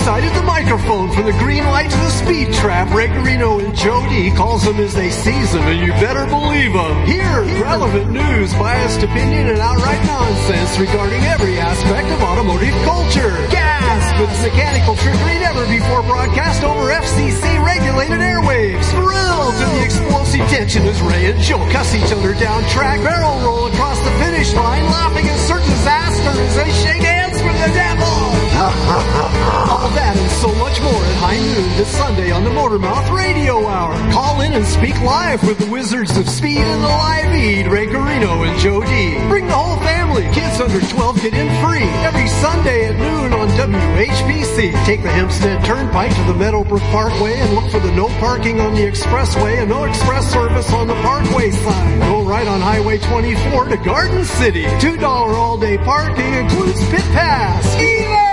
side of the microphone, from the green light to the speed trap, Ray Garino and Joe D calls them as they sees them, and you better believe them. Here, relevant news, biased opinion, and outright nonsense regarding every aspect of automotive culture. Gasp! It's mechanical trickery never before broadcast over FCC-regulated airwaves. Thrilled to the explosive tension as Ray and Joe cuss each other down track, barrel roll across the finish line, laughing at certain disaster as they shake hands with the devil. All that and so much more at high noon this Sunday on the Motormouth Radio Hour. Call in and speak live with the Wizards of Speed and the Live Eat, Ray Garino and Joe D. Bring the whole family. Kids under 12 get in free every Sunday at noon on WHPC. Take the Hempstead Turnpike to the Meadowbrook Parkway and look for the no parking on the expressway and no express service on the Parkway sign. Go right on Highway 24 to Garden City. $2 all-day parking includes pit pass. Either!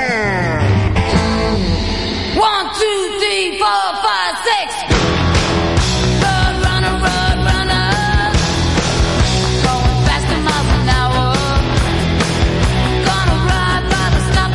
1, 2, 3, 4, 5, 6. Road runner, going faster miles an hour. Gonna ride by the Stop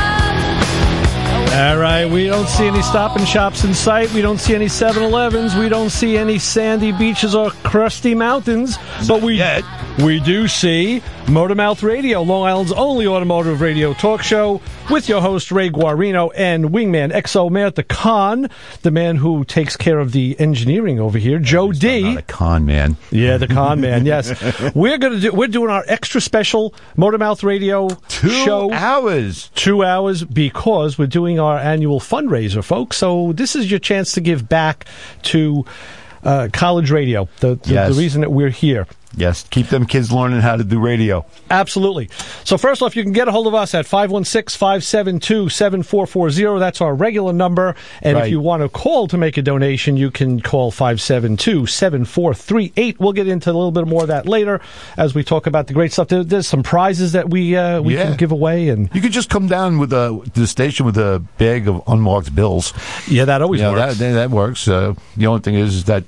and Shop. All right, we don't see any Stop and Shops in sight. We don't see any 7-Elevens. We don't see any sandy beaches or crusty mountains. But we do see Motormouth Radio, Long Island's only automotive radio talk show, with your host, Ray Guarino, and wingman XO Mayor, the con, the man who takes care of the engineering over here, Joe D. Not a con man. Yeah, the con man, yes. We're doing our extra special Motormouth Radio show. 2 hours. 2 hours, because we're doing our annual fundraiser, folks. So this is your chance to give back to college radio, the reason that we're here. Yes, keep them kids learning how to do radio. Absolutely. So first off, you can get a hold of us at 516-572-7440. That's our regular number. And if you want to call to make a donation, you can call 572-7438. We'll get into a little bit more of that later as we talk about the great stuff. There's some prizes that we can give away. And you could just come down with to the station with a bag of unmarked bills. Yeah, that always works. That works. The only thing is that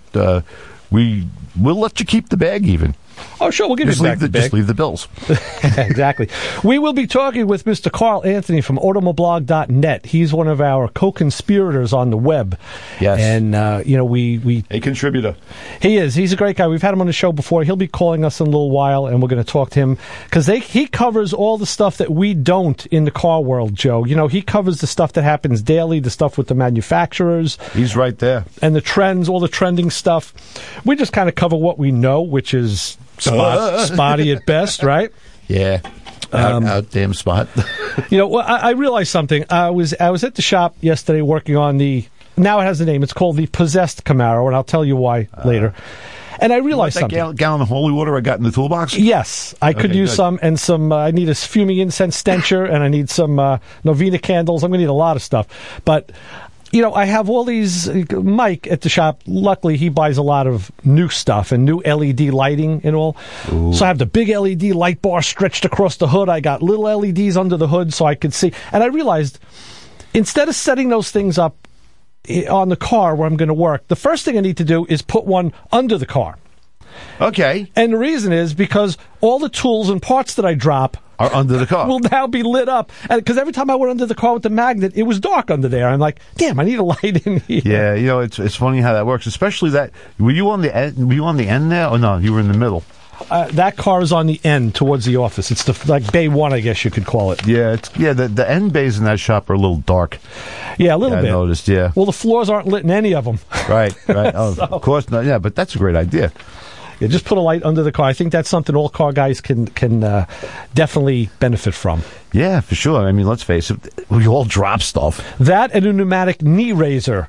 we'll let you keep the bag even. Oh, sure, we'll give you back the bag. Just leave the bills. Exactly. We will be talking with Mr. Carl Anthony from Automoblog.net. He's one of our co-conspirators on the web. Yes. And, a contributor. He is. He's a great guy. We've had him on the show before. He'll be calling us in a little while, and we're going to talk to him. Because he covers all the stuff that we don't in the car world, Joe. He covers the stuff that happens daily, the stuff with the manufacturers. He's right there. And the trends, all the trending stuff. We just kind of cover what we know, which is spotty at best, right? Yeah. Out damn spot. I realized something. I was at the shop yesterday working on now it has a name. It's called the Possessed Camaro, and I'll tell you why later. And I realized something. Gallon of holy water I got in the toolbox? Yes. I could use some, and I need a fuming incense stencher, and I need some Novena candles. I'm going to need a lot of stuff. But I have all these. Mike at the shop, luckily, he buys a lot of new stuff and new LED lighting and all. Ooh. So I have the big LED light bar stretched across the hood. I got little LEDs under the hood so I could see. And I realized, instead of setting those things up on the car where I'm going to work, the first thing I need to do is put one under the car. Okay. And the reason is because all the tools and parts that I drop are under the car. Will now be lit up. Because every time I went under the car with the magnet, it was dark under there. I'm like, damn, I need a light in here. Yeah, it's funny how that works. Especially that. Were you on the end there? Or no, you were in the middle. That car is on the end towards the office. It's like bay one, I guess you could call it. Yeah, the end bays in that shop are a little dark. Yeah, a little bit. I noticed, yeah. Well, the floors aren't lit in any of them. Right. Oh, so. Of course not. Yeah, but that's a great idea. Yeah, just put a light under the car. I think that's something all car guys can definitely benefit from. Yeah, for sure. I mean, let's face it, we all drop stuff. That and a pneumatic knee raiser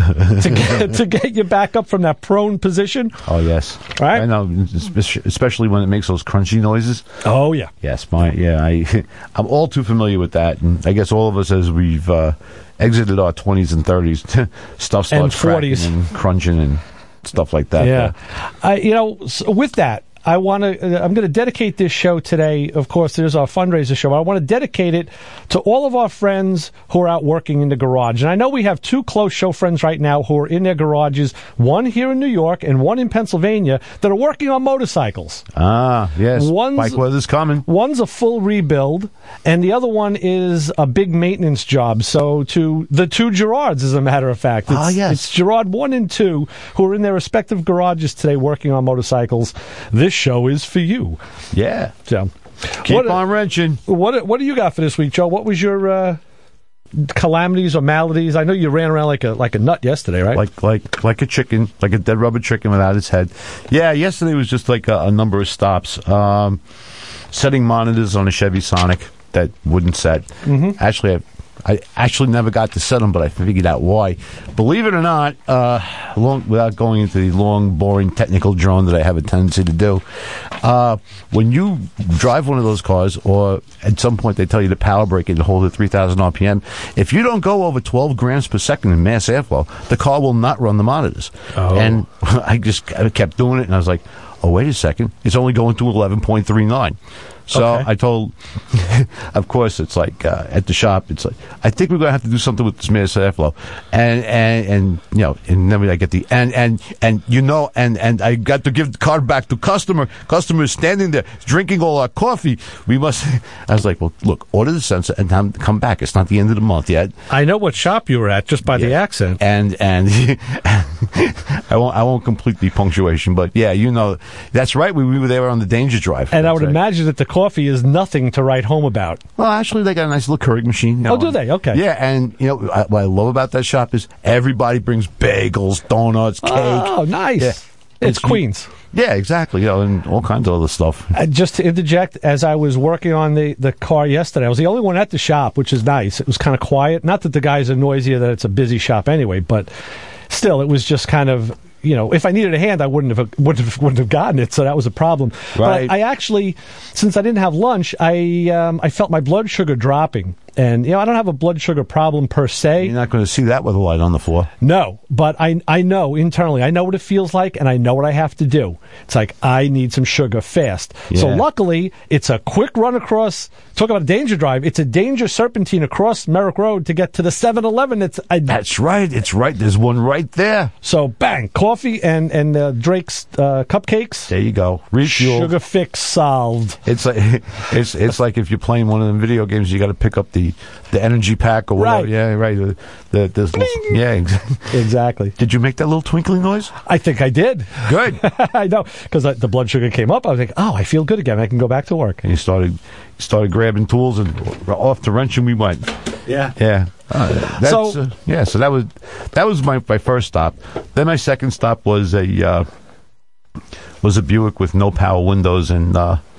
to get you back up from that prone position. Oh, yes. Right? I know, especially when it makes those crunchy noises. Oh, yeah. Yes, I'm all too familiar with that. And I guess all of us, as we've exited our 20s and 30s, stuff starts and 40s and crunching and stuff like that. Yeah. So with that, I'm going to dedicate this show today. Of course, there's our fundraiser show. I want to dedicate it to all of our friends who are out working in the garage. And I know we have two close show friends right now who are in their garages, one here in New York and one in Pennsylvania, that are working on motorcycles. Ah, yes. Bike weather's coming. One's a full rebuild, and the other one is a big maintenance job. So to the two Gerards, as a matter of fact. Yes. It's Gerard 1 and 2 who are in their respective garages today working on motorcycles. This show is for you. Yeah. So Keep on wrenching. What do you got for this week, Joe? What was your calamities or maladies? I know you ran around like a nut yesterday, right? Like a chicken, like a dead rubber chicken without its head. Yeah, yesterday was just like a number of stops. Setting monitors on a Chevy Sonic that wouldn't set. Mm-hmm. Actually, I actually never got to set them, but I figured out why. Believe it or not, without going into the long, boring technical drone that I have a tendency to do, when you drive one of those cars, or at some point they tell you to power brake it and hold it 3,000 RPM, if you don't go over 12 grams per second in mass airflow, the car will not run the monitors. Oh. And I kept doing it, and I was like, oh, wait a second, it's only going to 11.39. So okay. I told, of course, it's like at the shop. It's like, I think we're going to have to do something with this mass airflow, and you know, and then I get the and I got to give the car back to customer. Customer is standing there drinking all our coffee. We must. I was like, well, look, order the sensor and come back. It's not the end of the month yet. I know what shop you were at just by the accent, and I won't complete the punctuation, but yeah, you know, that's right. We were there on the danger drive, and I would imagine that the coffee is nothing to write home about. Well, actually, they got a nice little Keurig machine. You know, do they? Okay. Yeah, and you know what I love about that shop is everybody brings bagels, donuts, cake. Oh, nice. Yeah. It's Queens. Yeah, exactly. You know, and all kinds of other stuff. Just to interject, as I was working on the car yesterday, I was the only one at the shop, which is nice. It was kind of quiet. Not that the guys are noisy, that it's a busy shop anyway, but still, it was just kind of, you know, if I needed a hand, I wouldn't have gotten it, so that was a problem. Right. But I actually, since I didn't have lunch, I felt my blood sugar dropping. And, you know, I don't have a blood sugar problem per se. You're not going to see that with a light on the floor. No, but I know internally. I know what it feels like, and I know what I have to do. It's like, I need some sugar fast. Yeah. So luckily, it's a quick run across, talk about a danger drive, it's a danger serpentine across Merrick Road to get to the 7-Eleven. That's right. It's right. There's one right there. So, bang, coffee and Drake's cupcakes. There you go. Refuel. Sugar fix solved. It's like it's like if you're playing one of them video games, you got to pick up the energy pack or whatever. Right. Yeah, right. Yeah, exactly. Did you make that little twinkling noise? I think I did. Good. I know, because the blood sugar came up. I was like, oh, I feel good again. I can go back to work. And you started grabbing tools, and off to wrenching we went. Yeah. Yeah. So that was my first stop. Then my second stop was a Buick with no power windows and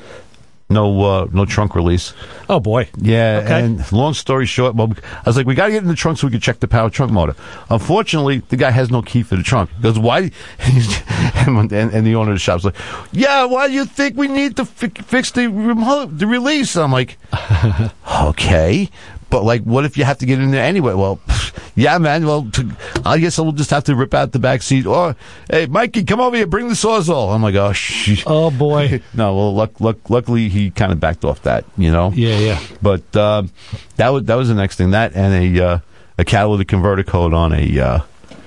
no trunk release. Oh boy. Yeah. Okay. And long story short, well, I was like, we got to get in the trunk so we can check the power trunk motor. Unfortunately, the guy has no key for the trunk. He goes, why? and the owner of the shop's like, yeah, why do you think we need to fix the release? I'm like, okay. But, like, what if you have to get in there anyway? Well, yeah, man. Well, I guess I'll just have to rip out the back seat. Or, hey, Mikey, come over here. Bring the Sawzall. I'm like, oh, shit. Oh, boy. No, well, luckily he kind of backed off that, you know? Yeah. But that was the next thing. That and a catalytic converter code on a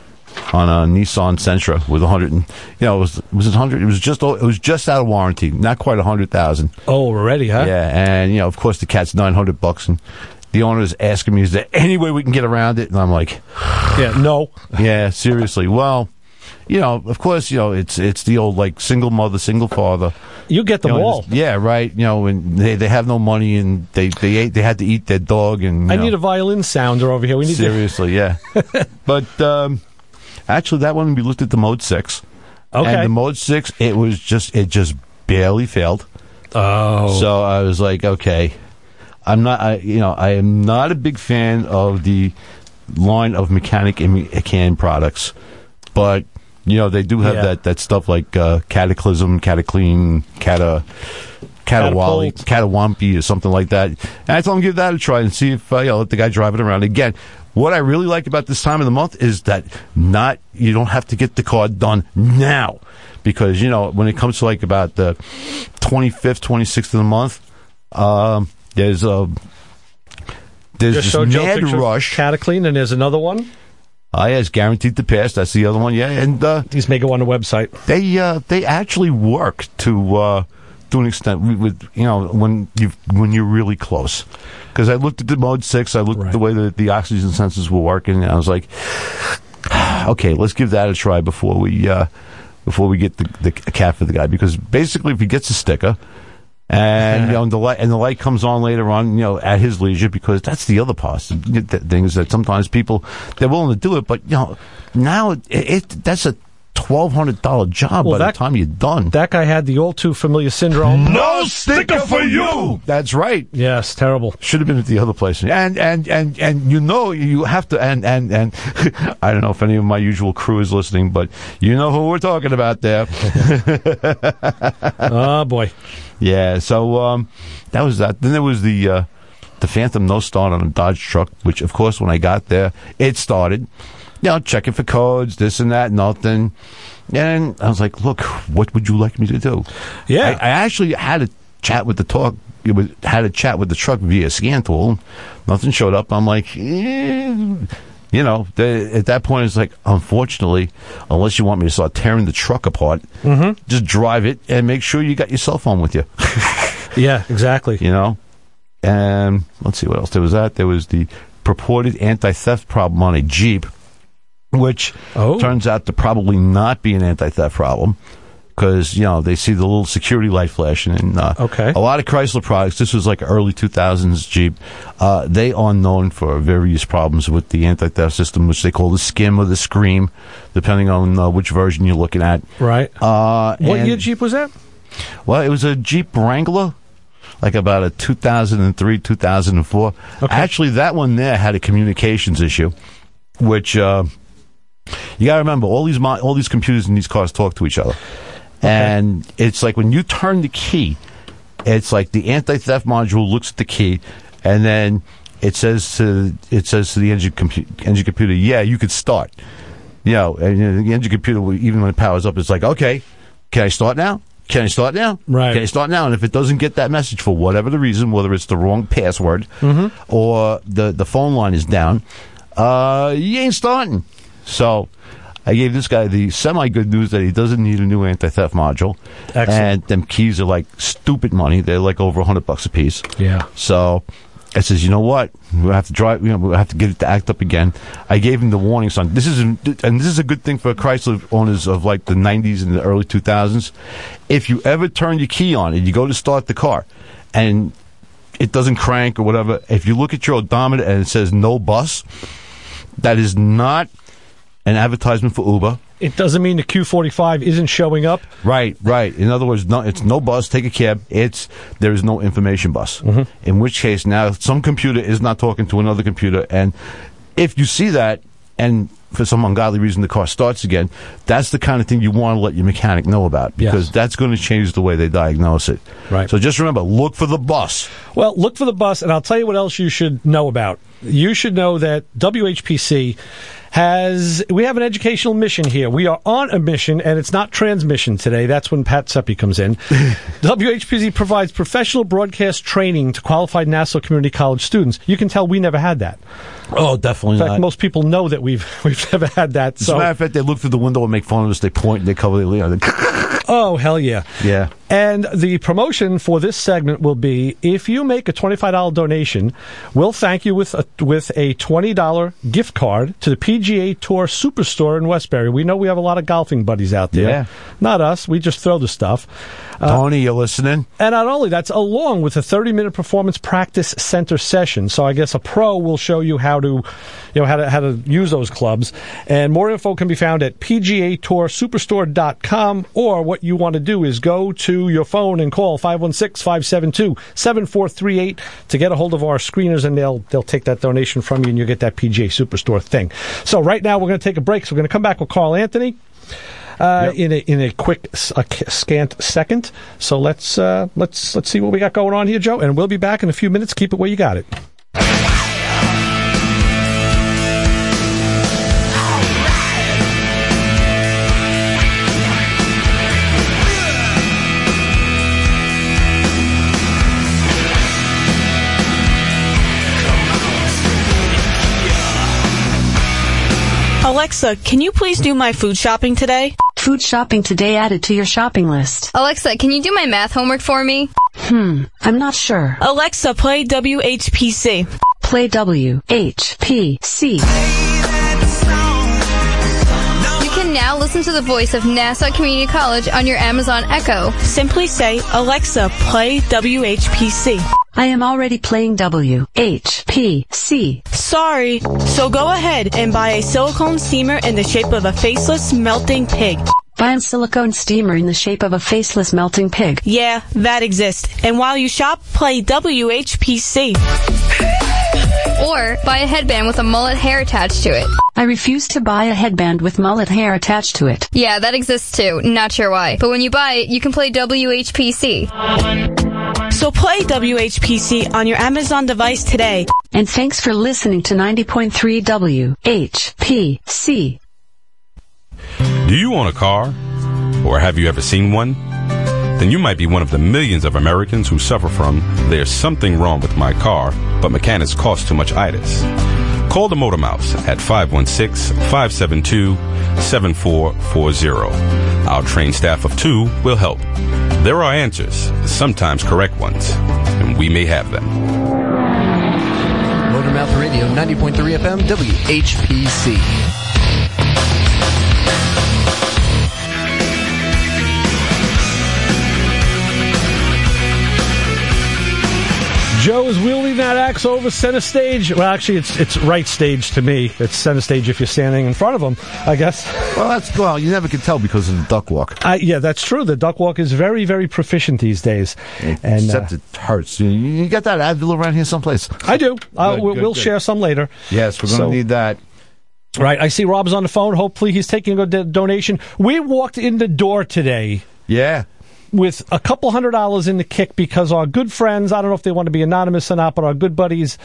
Nissan Sentra with 100. And, you know, was it 100? It was just out of warranty. Not quite 100,000. Oh, already, huh? Yeah, and, you know, of course, the cat's $900, and the owner is asking me, is there any way we can get around it? And I'm like, yeah, no. Yeah, seriously. Well, you know, of course, you know, it's the old, like, single mother, single father. You get them all. Yeah, right. You know, and they have no money, and they had to eat their dog. And I need a violin sounder over here. We need seriously, yeah. But actually, that one we looked at the Mode 6. Okay. And the Mode 6, it just barely failed. Oh. So I was like, okay. I am not a big fan of the line of Mechanic and Can products, but you know they do have that stuff like Cataclysm, Cataclean, Catawampy or something like that. And I told him give that a try and see if let the guy drive it around again. What I really like about this time of the month is that you don't have to get the car done now. Because, when it comes to like about the 25th, 26th of the month, there's this mad rush. Cataclean, and there's another one. Yeah, it's guaranteed to pass. That's the other one. Yeah, and these may go on the website. They actually work to an extent with when you're really close. Because I looked at the Mode 6, I looked at the way that the oxygen sensors were working, and I was like, okay, let's give that a try before we get the cat for the guy. Because basically, if he gets a sticker. And the light comes on later on, at his leisure, because that's the other part. The thing is that sometimes people they're willing to do it, but now that's a $1,200 job by the time you're done. That guy had the all too familiar syndrome. No sticker for you. That's right. Yes, terrible. Should have been at the other place. And you have to and I don't know if any of my usual crew is listening, but you know who we're talking about there. Oh boy. Yeah, so that was that. Then there was the Phantom no start on a Dodge truck, which of course when I got there, it started. Checking for codes, this and that, nothing. And I was like, look, what would you like me to do? Yeah. I actually had a chat with the truck via scan tool. Nothing showed up. I'm like, at that point, it's like, unfortunately, unless you want me to start tearing the truck apart, just drive it and make sure you got your cell phone with you. Yeah, exactly. And let's see what else there was. There was the purported anti-theft problem on a Jeep, which turns out to probably not be an anti-theft problem. Because, they see the little security light flashing. And a lot of Chrysler products, this was like early 2000s Jeep, they are known for various problems with the anti-theft system, which they call the skim or the scream, depending on which version you're looking at. Right. What year Jeep was that? Well, it was a Jeep Wrangler, like about a 2003, 2004. Okay. Actually, that one there had a communications issue, which you got to remember, all these computers in these cars talk to each other. Okay. And it's like when you turn the key, it's like the anti-theft module looks at the key, and then it says to the engine computer, yeah, you could start. And the engine computer, even when it powers up, it's like, okay, can I start now? Can I start now? Right. Can I start now? And if it doesn't get that message for whatever the reason, whether it's the wrong password or the phone line is down, you ain't starting. So I gave this guy the semi-good news that he doesn't need a new anti-theft module. Excellent. And them keys are like stupid money. They're like over $100 a piece. Yeah. So I says, you know what? We'll have to drive. We'll have to get it to act up again. I gave him the warning sign. This is a good thing for Chrysler owners of like the 90s and the early 2000s. If you ever turn your key on and you go to start the car, and it doesn't crank or whatever, if you look at your odometer and it says no bus, that is not an advertisement for Uber. It doesn't mean the Q45 isn't showing up. Right. In other words, it's no bus, take a cab. There is no information bus. In which case, now some computer is not talking to another computer, and if you see that, and for some ungodly reason the car starts again, that's the kind of thing you want to let your mechanic know about, because that's going to change the way they diagnose it. Right. So just remember, look for the bus. Well, look for the bus, and I'll tell you what else you should know about. You should know that WHPC we have an educational mission here. We are on a mission, and it's not transmission today. That's when Pat Seppi comes in. WHPC provides professional broadcast training to qualified Nassau Community College students. You can tell we never had that. Oh, definitely not. In fact, not. Most people know that we've never had that. As a matter of fact, they look through the window and make fun of us. They point and they cover their Oh, hell yeah. Yeah. And the promotion for this segment will be, if you make a $25 donation, we'll thank you with a $20 gift card to the PGA Tour Superstore in Westbury. We know we have a lot of golfing buddies out there. Yeah. Not us. We just throw the stuff. Tony, you listening? And not only that's along with a 30-minute performance practice center session. So I guess a pro will show you how to use those clubs. And more info can be found at PGATourSuperstore.com, or what you want to do is go to your phone and call 516-572-7438 to get a hold of our screeners, and they'll take that donation from you, and you'll get that PGA Superstore thing. So right now we're going to take a break. So we're going to come back with Carl Anthony. In a quick scant second. So let's see what we got going on here, Joe, and we'll be back in a few minutes. Keep it where you got it. Alexa, can you please do my food shopping today? Food shopping today added to your shopping list. Alexa, can you do my math homework for me? I'm not sure. Alexa, play WHPC. Play WHPC. You can now listen to the voice of Nassau Community College on your Amazon Echo. Simply say, Alexa, play WHPC. I am already playing WHPC. Sorry. So go ahead and buy a silicone steamer in the shape of a faceless melting pig. Buy a silicone steamer in the shape of a faceless melting pig. Yeah, that exists. And while you shop, play WHPC. Or buy a headband with a mullet hair attached to it. I refuse to buy a headband with mullet hair attached to it. Yeah, that exists too. Not sure why. But when you buy it, you can play WHPC. So play WHPC on your Amazon device today. And thanks for listening to 90.3 WHPC. Do you own a car? Or have you ever seen one? Then you might be one of the millions of Americans who suffer from "there's something wrong with my car, but mechanics cost too much itis." Call the Motor Mouse at 516-572-7440. Our trained staff of 2 will help. There are answers, sometimes correct ones, and we may have them. Motormouth Radio, 90.3 FM, WHPC. Joe is wielding that axe over center stage. Well, actually, it's right stage to me. It's center stage if you're standing in front of him, I guess. Well, you never can tell because of the duck walk. Yeah, that's true. The duck walk is very, very proficient these days. Except it hurts. You got that Advil around here someplace? I do. We'll good. share some later. Yes, we're going to need that. Right. I see Rob's on the phone. Hopefully he's taking a donation. We walked in the door today. Yeah. With a couple $100 in the kick because our good friends, I don't know if they want to be anonymous or not, but our good buddies,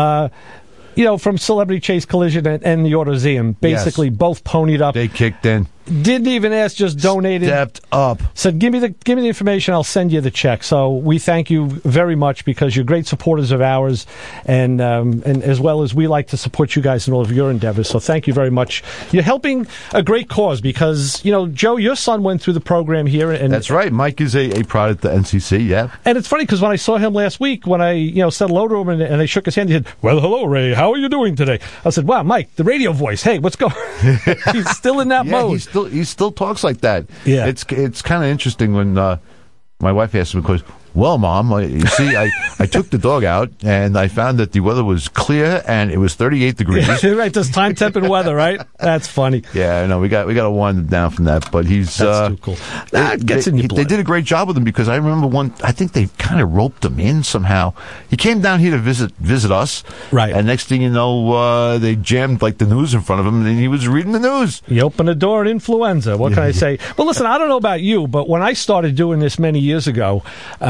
from Celebrity Chase Collision and the Autoseum, basically both ponied up. They kicked in. Didn't even ask, just donated. Stepped up. Said, give me the information, I'll send you the check. So we thank you very much because you're great supporters of ours, and as well as we like to support you guys in all of your endeavors. So thank you very much. You're helping a great cause because, Joe, your son went through the program here. And that's right. Mike is a product of the NCC, yeah. And it's funny because when I saw him last week, when I said hello to him and I shook his hand, he said, "Well, hello, Ray. How are you doing today?" I said, "Wow, Mike, the radio voice. Hey, what's going on?" He's still in that mode. He still talks like that. Yeah. It's kind of interesting when my wife asked me, because, "Well, Mom, you see, I took the dog out and I found that the weather was clear and it was 38 degrees." Right, just time, temp, and weather, right? That's funny. Yeah, I know. We got to wind him down from that, but he's that's too cool. That gets in your blood. They did a great job with him because I remember I think they kind of roped him in somehow. He came down here to visit us, right? And next thing you know, they jammed like the news in front of him, and he was reading the news. You open the door at influenza. What can I say? Well, listen, I don't know about you, but when I started doing this many years ago,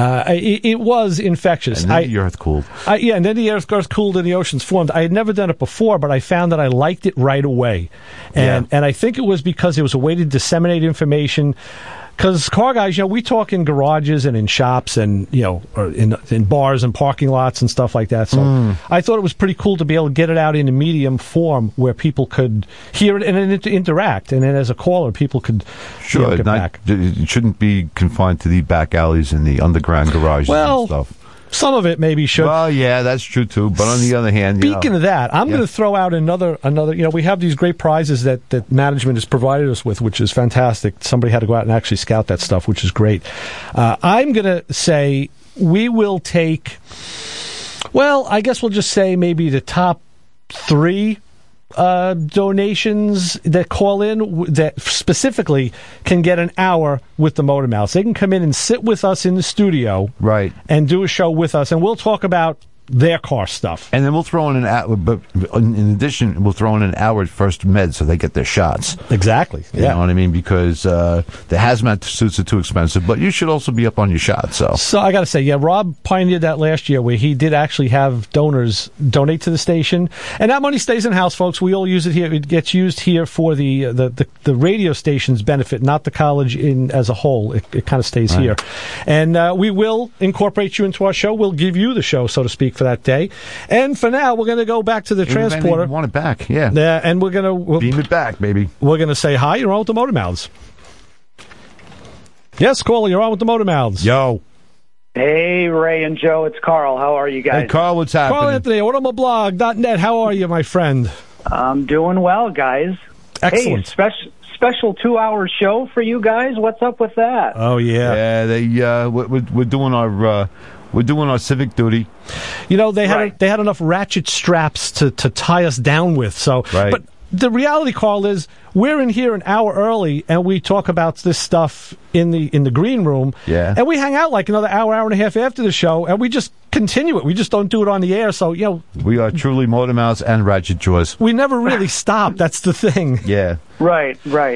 it was infectious. And then the earth cooled. And then the earth cooled and the oceans formed. I had never done it before, but I found that I liked it right away. And I think it was because it was a way to disseminate information. Because car guys, we talk in garages and in shops and, or in bars and parking lots and stuff like that. So I thought it was pretty cool to be able to get it out in a medium form where people could hear it and interact. And then as a caller, people could get back. It shouldn't be confined to the back alleys and the underground garages and stuff. Some of it maybe should. Well, yeah, that's true too. But on the other hand, speaking of that, I'm going to throw out another. We have these great prizes that management has provided us with, which is fantastic. Somebody had to go out and actually scout that stuff, which is great. I'm going to say we will take. Well, I guess we'll just say maybe the top 3 donations that call in that specifically can get an hour with the Motor Mouse. They can come in and sit with us in the studio, right, and do a show with us, and we'll talk about their car stuff. And then we'll throw in an hour, but in addition, we'll throw in an hour first med so they get their shots. Exactly. You know what I mean? Because the hazmat suits are too expensive, but you should also be up on your shot. So I got to say, Rob pioneered that last year where he did actually have donors donate to the station. And that money stays in-house, folks. We all use it here. It gets used here for the radio station's benefit, not the college as a whole. It kind of stays here. And we will incorporate you into our show. We'll give you the show, so to speak, for that day. And for now, we're going to go back to the transporter. Want it back, yeah. Yeah, and we'll beam it back, baby. We're going to say hi. You're on with the Motor Mouths. Yes, caller, you're on with the Motor Mouths. Yo. Hey, Ray and Joe, it's Carl. How are you guys? Hey, Carl, what's happening? Carl Anthony, automoblog.net. How are you, my friend? I'm doing well, guys. Excellent. Hey, special 2-hour show for you guys. What's up with that? Oh, yeah. Yeah, we're doing our civic duty. You know, they had enough ratchet straps to tie us down with. So, right. But the reality, Carl, is we're in here an hour early, and we talk about this stuff in the green room. Yeah. And we hang out like another hour and a half after the show, and we just continue it. We just don't do it on the air. So, you know, we are truly Motor Mouths and Ratchet Jaws. We never really stop. That's the thing. Yeah. Right.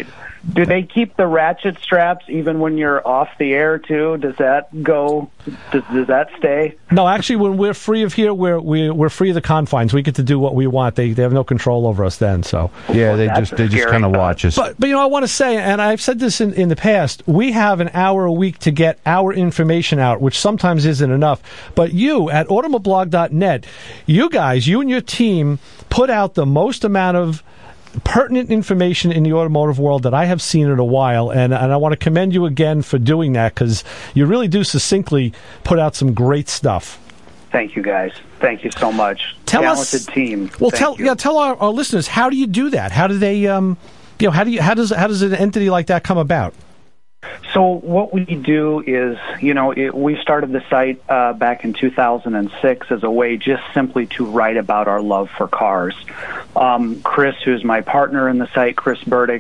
Do they keep the ratchet straps even when you're off the air too? Does that go? Does that stay? No, actually, when we're free of here, we're free of the confines. We get to do what we want. They have no control over us then. So yeah, they just kind of watch us. But you know, I want to say, and I've said this in the past, we have an hour a week to get our information out, which sometimes isn't enough. But you at automoblog.net, you and your team put out the most amount of pertinent information in the automotive world that I have seen in a while, and I want to commend you again for doing that, because you really do succinctly put out some great stuff. Thank you, guys. Thank you so much. Talented team. Well, tell our listeners, how do you do that? How do they, how does an entity like that come about? So what we do is, we started the site back in 2006 as a way just simply to write about our love for cars. Chris, who's my partner in the site, Chris Burdick,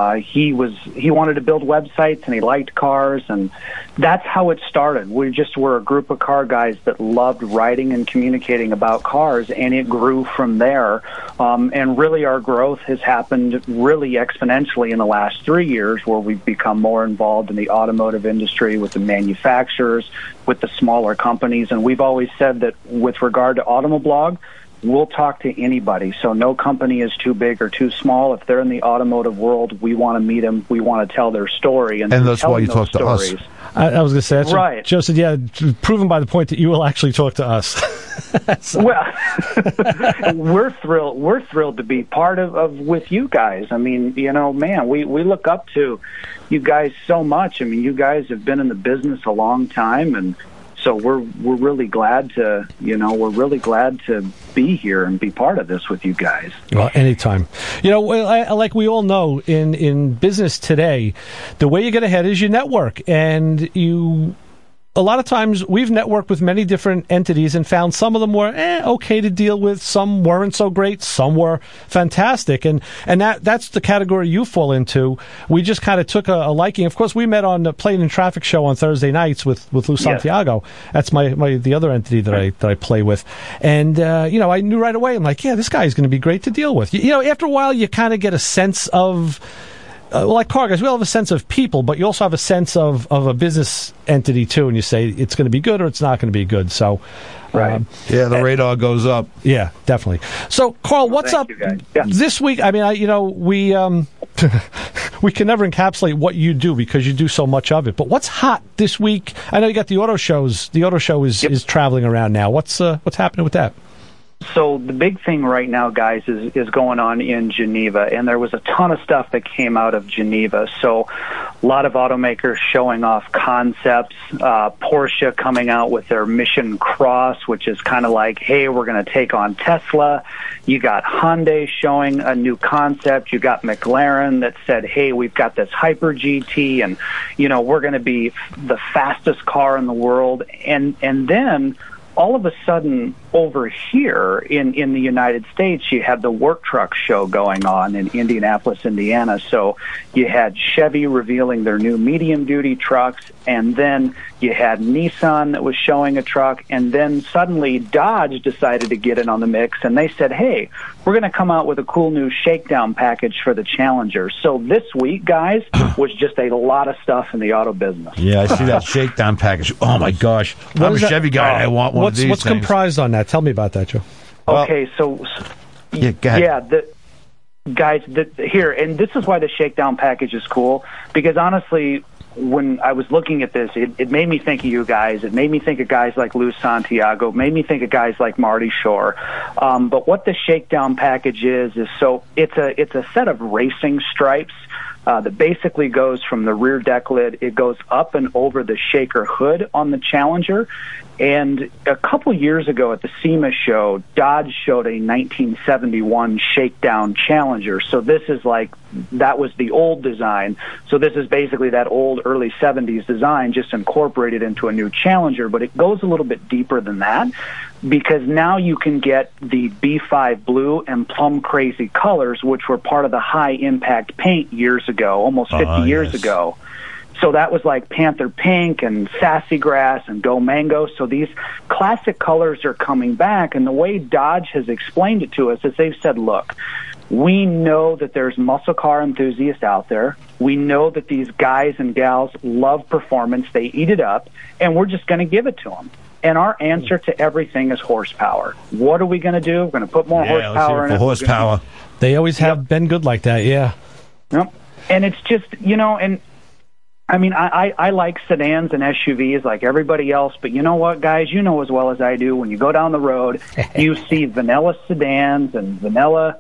he wanted to build websites and he liked cars, and that's how it started. We just were a group of car guys that loved writing and communicating about cars, and it grew from there. And really our growth has happened really exponentially in the last 3 years, where we've become more involved in the automotive industry with the manufacturers, with the smaller companies. And we've always said that with regard to Automoblog, we'll talk to anybody. So no company is too big or too small. If they're in the automotive world, we want to meet them. We want to tell their story. And that's why you talk to us. I was going to say, that's right. Joe said, yeah, proven by the point that you will actually talk to us. So. Well, we're thrilled to be part of with you guys. I mean, man, we look up to you guys so much. I mean, you guys have been in the business a long time, and so we're really glad to be here and be part of this with you guys. Well, anytime. Like we all know, in business today, the way you get ahead is you network, and a lot of times we've networked with many different entities and found some of them were okay to deal with, some weren't so great, some were fantastic, and that's the category you fall into. We just kind of took a liking. Of course, we met on the Plane and Traffic show on Thursday nights with Lou Santiago. That's the other entity that I play with, and I knew right away. I'm like, yeah, this guy is going to be great to deal with. After a while, you kind of get a sense of. Like car guys, we all have a sense of people, but you also have a sense of a business entity too, and you say it's going to be good or it's not going to be good. So, right, the radar goes up. Yeah, definitely. So, Carl, what's up this week? I mean, we we can never encapsulate what you do because you do so much of it. But what's hot this week? I know you got the auto shows. The auto show is traveling around now. What's happening with that? So the big thing right now, guys, is going on in Geneva, and there was a ton of stuff that came out of Geneva. So a lot of automakers showing off concepts, Porsche coming out with their Mission Cross, which is kind of like, hey, we're going to take on Tesla. You got Hyundai showing a new concept. You got McLaren that said, hey, we've got this Hyper GT, and, we're going to be the fastest car in the world. And then all of a sudden, over here in the United States, you had the Work Truck show going on in Indianapolis, Indiana. So you had Chevy revealing their new medium-duty trucks, and then you had Nissan that was showing a truck, and then suddenly Dodge decided to get in on the mix, and they said, hey, we're going to come out with a cool new shakedown package for the Challenger. So this week, guys, was just a lot of stuff in the auto business. Yeah, I see that shakedown package. Oh, my gosh. I'm a Chevy guy. I want one of these What's things. Comprised on that? Tell me about that, Joe. Okay, so go ahead. Guys, here, and this is why the shakedown package is cool, because honestly, when I was looking at this, it made me think of you guys. It made me think of guys like Lou Santiago. It made me think of guys like Marty Shore. But what the shakedown package is so it's a set of racing stripes that basically goes from the rear deck lid. It goes up and over the shaker hood on the Challenger. And a couple years ago at the SEMA show, Dodge showed a 1971 shakedown Challenger. So this is that was the old design. So this is basically that old early 70s design just incorporated into a new Challenger. But it goes a little bit deeper than that, because now you can get the B5 blue and plum crazy colors, which were part of the high impact paint years ago, almost 50 years ago. So that was like Panther Pink and Sassy Grass and Go Mango. So these classic colors are coming back. And the way Dodge has explained it to us is they've said, look, we know that there's muscle car enthusiasts out there. We know that these guys and gals love performance. They eat it up, and we're just going to give it to them. And our answer to everything is horsepower. What are we going to do? We're going to put more horsepower in it. Horsepower. They always have been good like that, yeah. Yep. And it's just, and I mean, I like sedans and SUVs like everybody else, but you know what, guys? You know as well as I do, when you go down the road, you see vanilla sedans and vanilla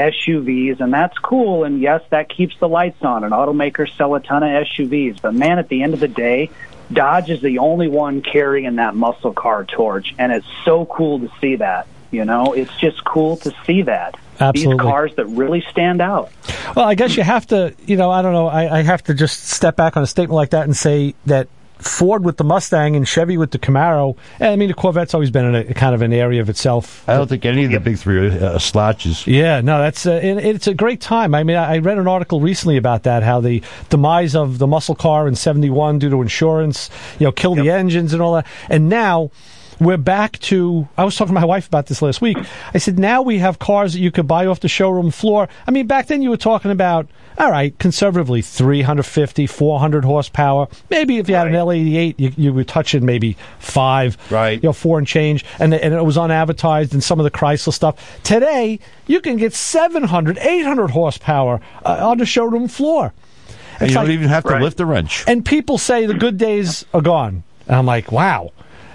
SUVs, and that's cool, and yes, that keeps the lights on, and automakers sell a ton of SUVs, but man, at the end of the day, Dodge is the only one carrying that muscle car torch, and it's so cool to see that. It's just cool to see that. Absolutely. These cars that really stand out. Well, I guess you have to, I don't know, I have to just step back on a statement like that and say that Ford with the Mustang and Chevy with the Camaro, and I mean, the Corvette's always been in a kind of an area of itself. I don't think any of the big three are slouches. Yeah, no, that's it's a great time. I mean, I read an article recently about that, how the demise of the muscle car in 71 due to insurance, killed the engines and all that. And now we're back to, I was talking to my wife about this last week. I said, now we have cars that you could buy off the showroom floor. I mean, back then you were talking about, all right, conservatively, 350, 400 horsepower. Maybe if you had an L88, you were touching maybe 5, 4 and change, and it was unadvertised and some of the Chrysler stuff. Today, you can get 700, 800 horsepower on the showroom floor. And you don't even have to lift a wrench. And people say the good days are gone. And I'm like, wow.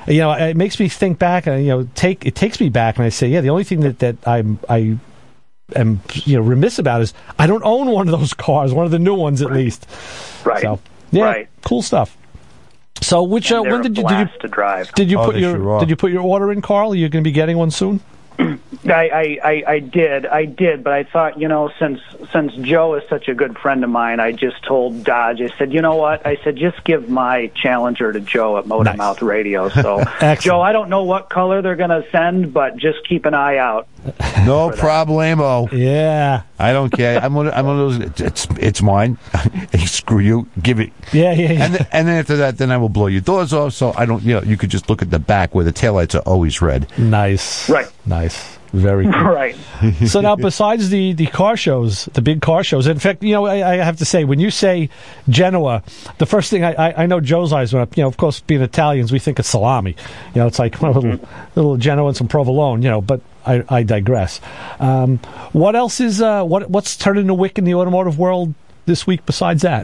It makes me think back, and it takes me back, and I say, the only thing that I am remiss about is I don't own one of those cars, one of the new ones at least. Right. So cool stuff. So when did you to drive? Did you put your order in, Carl? Are you going to be getting one soon? I did, but I thought, since Joe is such a good friend of mine, I just told Dodge, I said, you know what? I said, just give my Challenger to Joe at Motor Mouth Radio. So, Joe, I don't know what color they're going to send, but just keep an eye out. No problemo. Yeah. I don't care. I'm one of those. It's mine. Screw you. Give it. Yeah. And then after that, then I will blow your doors off. So I don't. You could just look at the back where the taillights are always red. Nice. Right. Nice. Very cool. Right. So now, besides the car shows, the big car shows, in fact, I have to say, when you say Genoa, the first thing I know Joe's eyes went up. Of course, being Italians, we think of salami. It's like a little Genoa and some provolone. But I digress. What else is what's turning the wick in the automotive world this week besides that?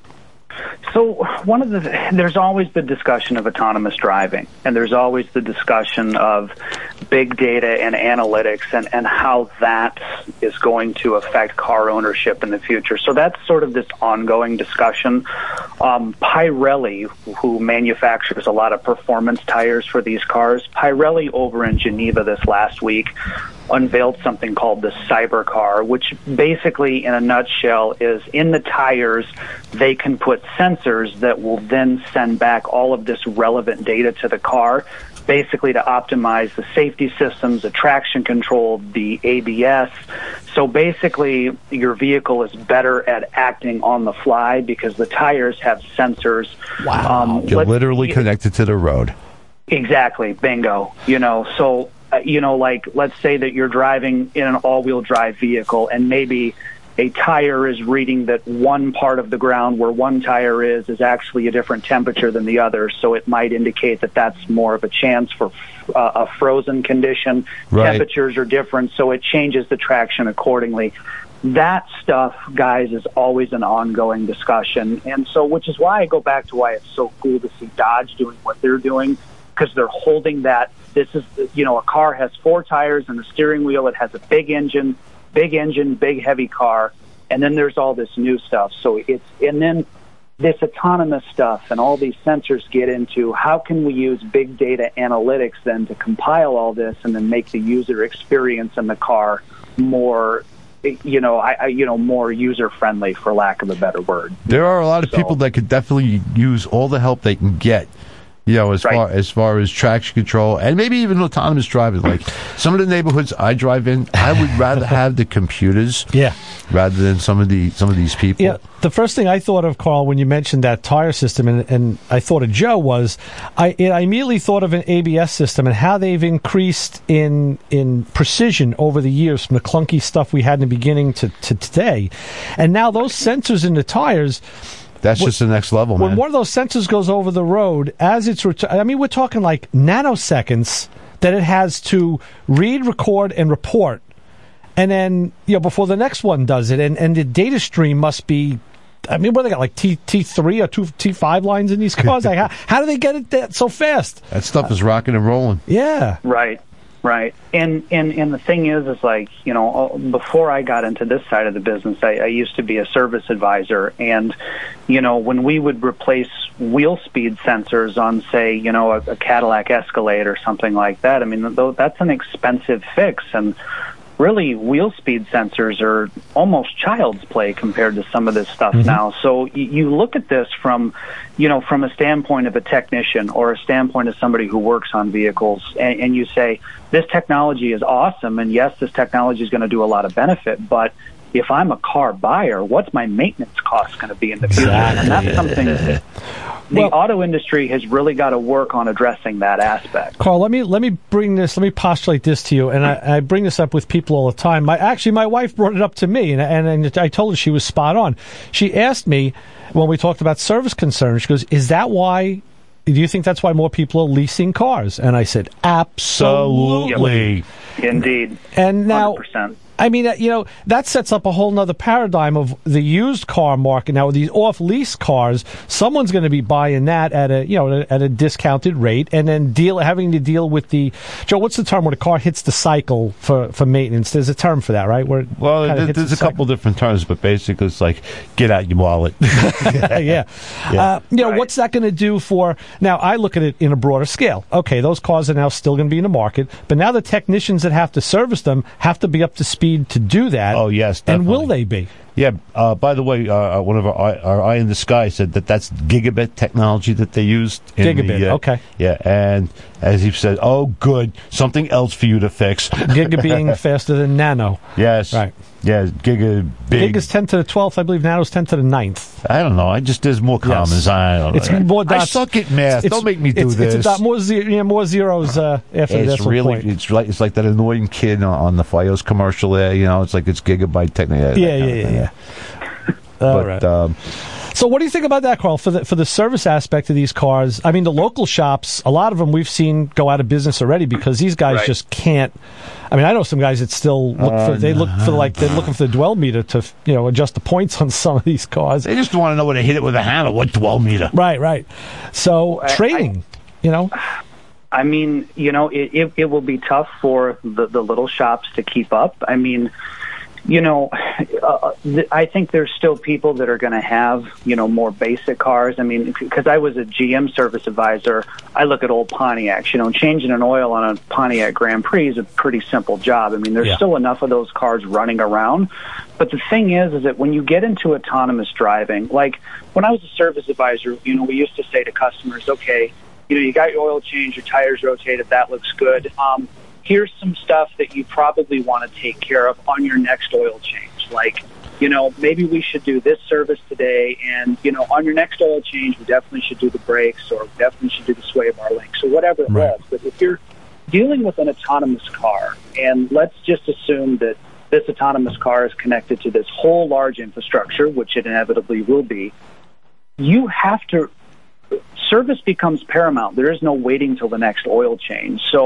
So there's always the discussion of autonomous driving, and there's always the discussion of big data and analytics and how that is going to affect car ownership in the future. So that's sort of this ongoing discussion. Pirelli, who manufactures a lot of performance tires for these cars, Pirelli over in Geneva this last week unveiled something called the Cybercar, which basically, in a nutshell, is in the tires, they can put sensors that will then send back all of this relevant data to the car, basically to optimize the safety systems, the traction control, the ABS. So basically, your vehicle is better at acting on the fly because the tires have sensors. Wow. You're literally connected to the road. Exactly. Bingo. So let's say that you're driving in an all-wheel drive vehicle and maybe a tire is reading that one part of the ground where one tire is actually a different temperature than the other, so it might indicate that that's more of a chance for a frozen condition. Right. Temperatures are different, so it changes the traction accordingly. that stuff, guys, is always an ongoing discussion. And so, which is why I go back to why it's so cool to see Dodge doing what they're doing, because they're holding that. This is, a car has 4 tires and a steering wheel. It has a big engine, big heavy car. And then there's all this new stuff. And then this autonomous stuff and all these sensors get into how can we use big data analytics then to compile all this and then make the user experience in the car more, more user friendly, for lack of a better word. There are a lot of people that could definitely use all the help they can get. As far as traction control and maybe even autonomous driving. Like some of the neighborhoods I drive in, I would rather have the computers, rather than some of these people. Yeah, the first thing I thought of, Carl, when you mentioned that tire system, and I thought of Joe, was I immediately thought of an ABS system and how they've increased in precision over the years from the clunky stuff we had in the beginning to today, and now those sensors in the tires. That's just the next level, man. When one of those sensors goes over the road, as it's we're talking like nanoseconds that it has to read, record, and report. And then, before the next one does it. And the data stream must be, what do they got, like T3 or T5 lines in these cars? Like, how do they get it that so fast? That stuff is rocking and rolling. Yeah. Right. And the thing is like, before I got into this side of the business, I used to be a service advisor. And, when we would replace wheel speed sensors on, say, a Cadillac Escalade or something like that, that's an expensive fix. And really, wheel speed sensors are almost child's play compared to some of this stuff now. So you look at this from a standpoint of a technician or a standpoint of somebody who works on vehicles, and you say, this technology is awesome, and yes, this technology is going to do a lot of benefit, but if I'm a car buyer, what's my maintenance cost going to be in the future? And that's something the auto industry has really got to work on addressing that aspect. Carl, let me postulate this to you, and I bring this up with people all the time. My wife brought it up to me, and I told her she was spot on. She asked me when we talked about service concerns, she goes, do you think that's why more people are leasing cars? And I said, absolutely. Yep. Indeed. And now, 100%. That sets up a whole nother paradigm of the used car market. Now, with these off-lease cars, someone's going to be buying that at a discounted rate, and then having to deal with Joe, what's the term when a car hits the cycle for maintenance? There's a term for that, right? There's a couple different terms, but basically it's like, get out your wallet. Yeah. What's that going to do for... Now, I look at it in a broader scale. Okay, those cars are now still going to be in the market, but now the technicians that have to service them have to be up to speed to do that. Oh, yes, definitely. And will they be? Yeah. By the way, one of our Eye in the Sky said that's gigabit technology that they used. Gigabit, okay. Yeah, and as he said, oh, good, something else for you to fix. Giga being faster than nano. Yes. Right. Yeah, Giga big. Giga's 10 to the 12th, I believe. Nano's 10 to the 9th. I don't know. There's more commas. I don't know. It's more dots. I suck at math. Don't make me do this. It's more zeros after this point. It's like that annoying kid on the Fios commercial there. It's like it's gigabyte technology. Yeah. All right. So what do you think about that, Carl, for the service aspect of these cars? The local shops, a lot of them we've seen go out of business already because these guys just can't. I know some guys that still look they're looking for the dwell meter to adjust the points on some of these cars. They just want to know where to hit it with a hammer. What dwell meter? Right. So training, it will be tough for the little shops to keep up. I think there's still people that are going to have, more basic cars. Because I was a GM service advisor, I look at old Pontiacs. Changing an oil on a Pontiac Grand Prix is a pretty simple job. There's still enough of those cars running around. But the thing is that when you get into autonomous driving, like when I was a service advisor, we used to say to customers, okay, you got your oil change, your tires rotated, that looks good. Here's some stuff that you probably want to take care of on your next oil change. Like, maybe we should do this service today, and, on your next oil change, we definitely should do the brakes, or we definitely should do the sway bar links, or whatever it was. But if you're dealing with an autonomous car, and let's just assume that this autonomous car is connected to this whole large infrastructure, which it inevitably will be, you have to... Service becomes paramount. There is no waiting till the next oil change. So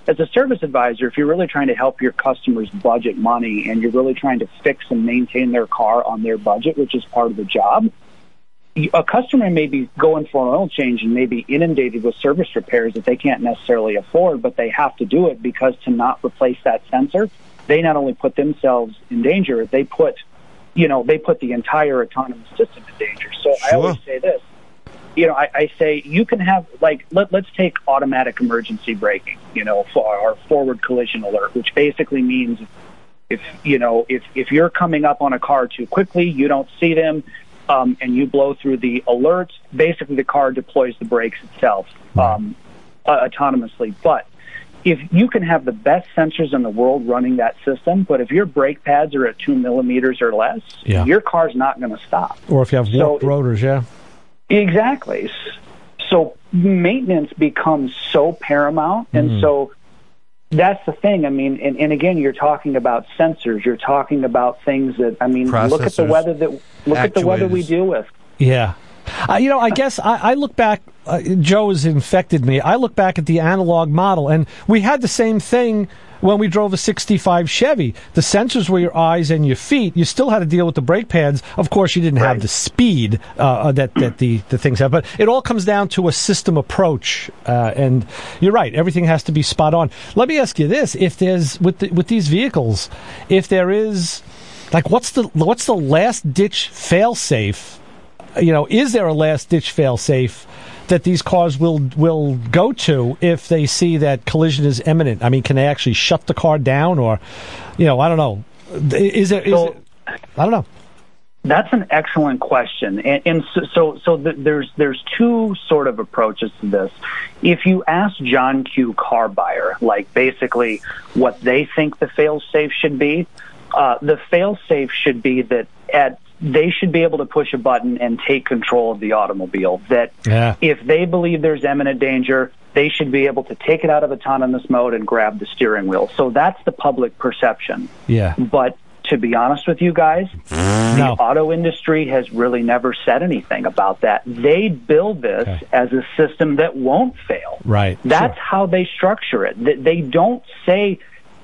as a service advisor, if you're really trying to help your customers budget money and you're really trying to fix and maintain their car on their budget, which is part of the job, a customer may be going for an oil change and may be inundated with service repairs that they can't necessarily afford, but they have to do it because to not replace that sensor, they not only put themselves in danger, they put the entire autonomous system in danger. So I always say this. I say you can have, like, let's take automatic emergency braking, for our forward collision alert, which basically means if you're coming up on a car too quickly, you don't see them, and you blow through the alert, basically the car deploys the brakes itself autonomously. But if you can have the best sensors in the world running that system, but if your brake pads are at 2 millimeters or less, your car's not going to stop. Or if you have warped rotors, Exactly. So maintenance becomes so paramount, and so that's the thing. I mean, and again, you're talking about sensors. You're talking about things that, I mean, look at the weather we deal with. Yeah. I guess I look back, Joe has infected me. I look back at the analog model, and we had the same thing when we drove a 65 Chevy. The sensors were your eyes and your feet. You still had to deal with the brake pads. Of course, you didn't have the speed that the things have. But it all comes down to a system approach. And you're right. Everything has to be spot on. Let me ask you this. If there's, with these vehicles, if there is, like, what's the last-ditch fail-safe? Is there a last-ditch fail-safe that these cars will go to if they see that collision is imminent? I mean, can they actually shut the car down, or, I don't know. I don't know. That's an excellent question, and so there's two sort of approaches to this. If you ask John Q. car buyer, like basically what they think the fail-safe should be, the fail-safe should be that they should be able to push a button and take control of the automobile. That if they believe there's imminent danger, they should be able to take it out of autonomous mode and grab the steering wheel. So that's the public perception. Yeah. But to be honest with you guys, the auto industry has really never said anything about that. They build this as a system that won't fail. Right. That's how they structure it. They don't say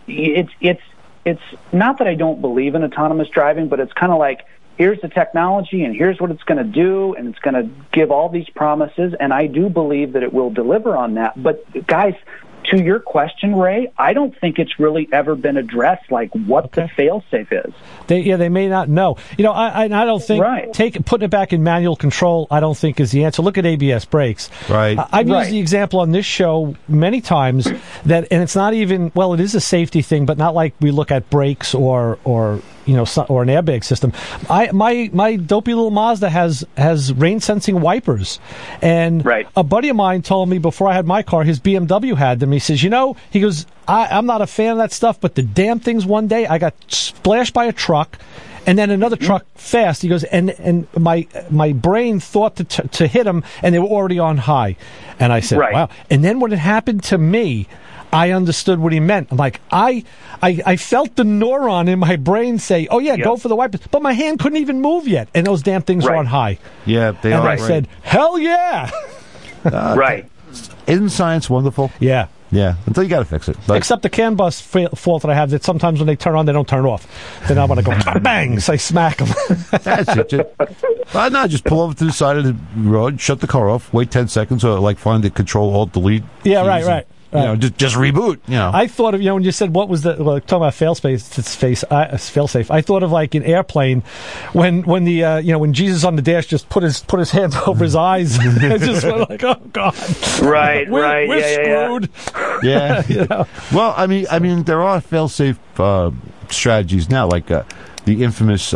it's not that I don't believe in autonomous driving, but it's kind of like, here's the technology and here's what it's going to do, and it's going to give all these promises, and I do believe that it will deliver on that. But guys, to your question, Ray, I don't think it's really ever been addressed, like what the fail-safe is. They may not know. I don't think putting it back in manual control, I don't think is the answer. Look at ABS brakes. Right. I've used the example on this show many times and it's not even, well, it is a safety thing, but not like we look at brakes or an airbag system. My dopey little Mazda has rain sensing wipers, and a buddy of mine told me before I had my car, his BMW had them. He says, he goes, I'm not a fan of that stuff, but the damn things, one day I got splashed by a truck, and then another truck fast. He goes, and my brain thought to hit them, and they were already on high. And I said, wow. And then when it happened to me, I understood what he meant. I'm like, I felt the neuron in my brain say, oh, go for the wipers. But my hand couldn't even move yet, and those damn things were on high. Yeah, they are. And I said, hell yeah. Isn't science wonderful? Yeah. Yeah, until you got to fix it. But except the CAN bus fault that I have, that sometimes when they turn on, they don't turn off. Then I want to go, bang, so I smack them. That's it. Just pull over to the side of the road, shut the car off, wait 10 seconds, or like find the Control Alt Delete. Yeah, right. Just reboot. I thought of when you said what was the talking about fail-safe. I thought of like an airplane when the when Jesus on the dash just put his hands over his eyes. It just went like, oh God, we're screwed. Yeah. Well, I mean, there are fail-safe strategies now, like the infamous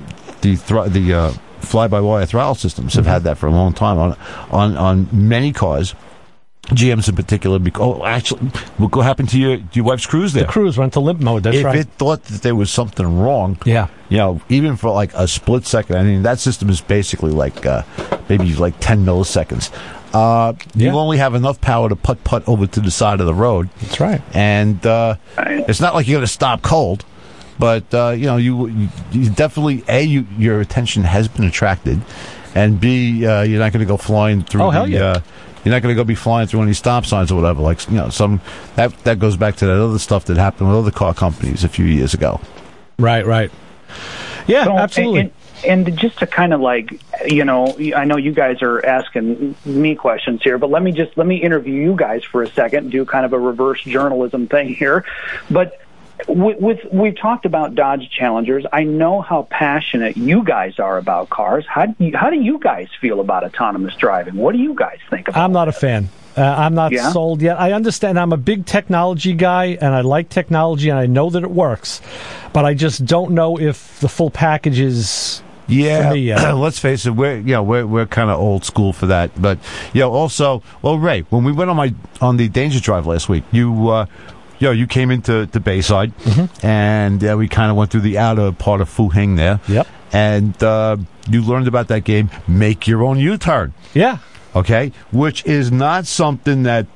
the fly-by-wire throttle systems have had that for a long time on many cars. GMs in particular, actually, what happened to your wife's Cruise there? The Cruise went to limp mode, that's right. If it thought that there was something wrong, yeah, even for like a split second, I mean, that system is basically like maybe like 10 milliseconds. You only have enough power to putt over to the side of the road. That's right. And it's not like you're going to stop cold, but, you definitely, your attention has been attracted, and B, you're not going to go flying through You're not going to go be flying through any stop signs or whatever. Like, some that goes back to that other stuff that happened with other car companies a few years ago. Right. Yeah, So, absolutely. And just to kind of like, I know you guys are asking me questions here, but let me interview you guys for a second, do kind of a reverse journalism thing here. But we've talked about Dodge Challengers. I know how passionate you guys are about cars. How do you guys feel about autonomous driving? What do you guys think about it? I'm not a fan. I'm not sold yet. I understand. I'm a big technology guy, and I like technology, and I know that it works. But I just don't know if the full package is for me yet. Let's face it, we're kind of old school for that. But also, Ray, when we went on the Danger Drive last week, you came into Bayside, and we kind of went through the outer part of Fu Hing there. Yep. And you learned about that game, Make Your Own U-Turn. Yeah. Okay, which is not something that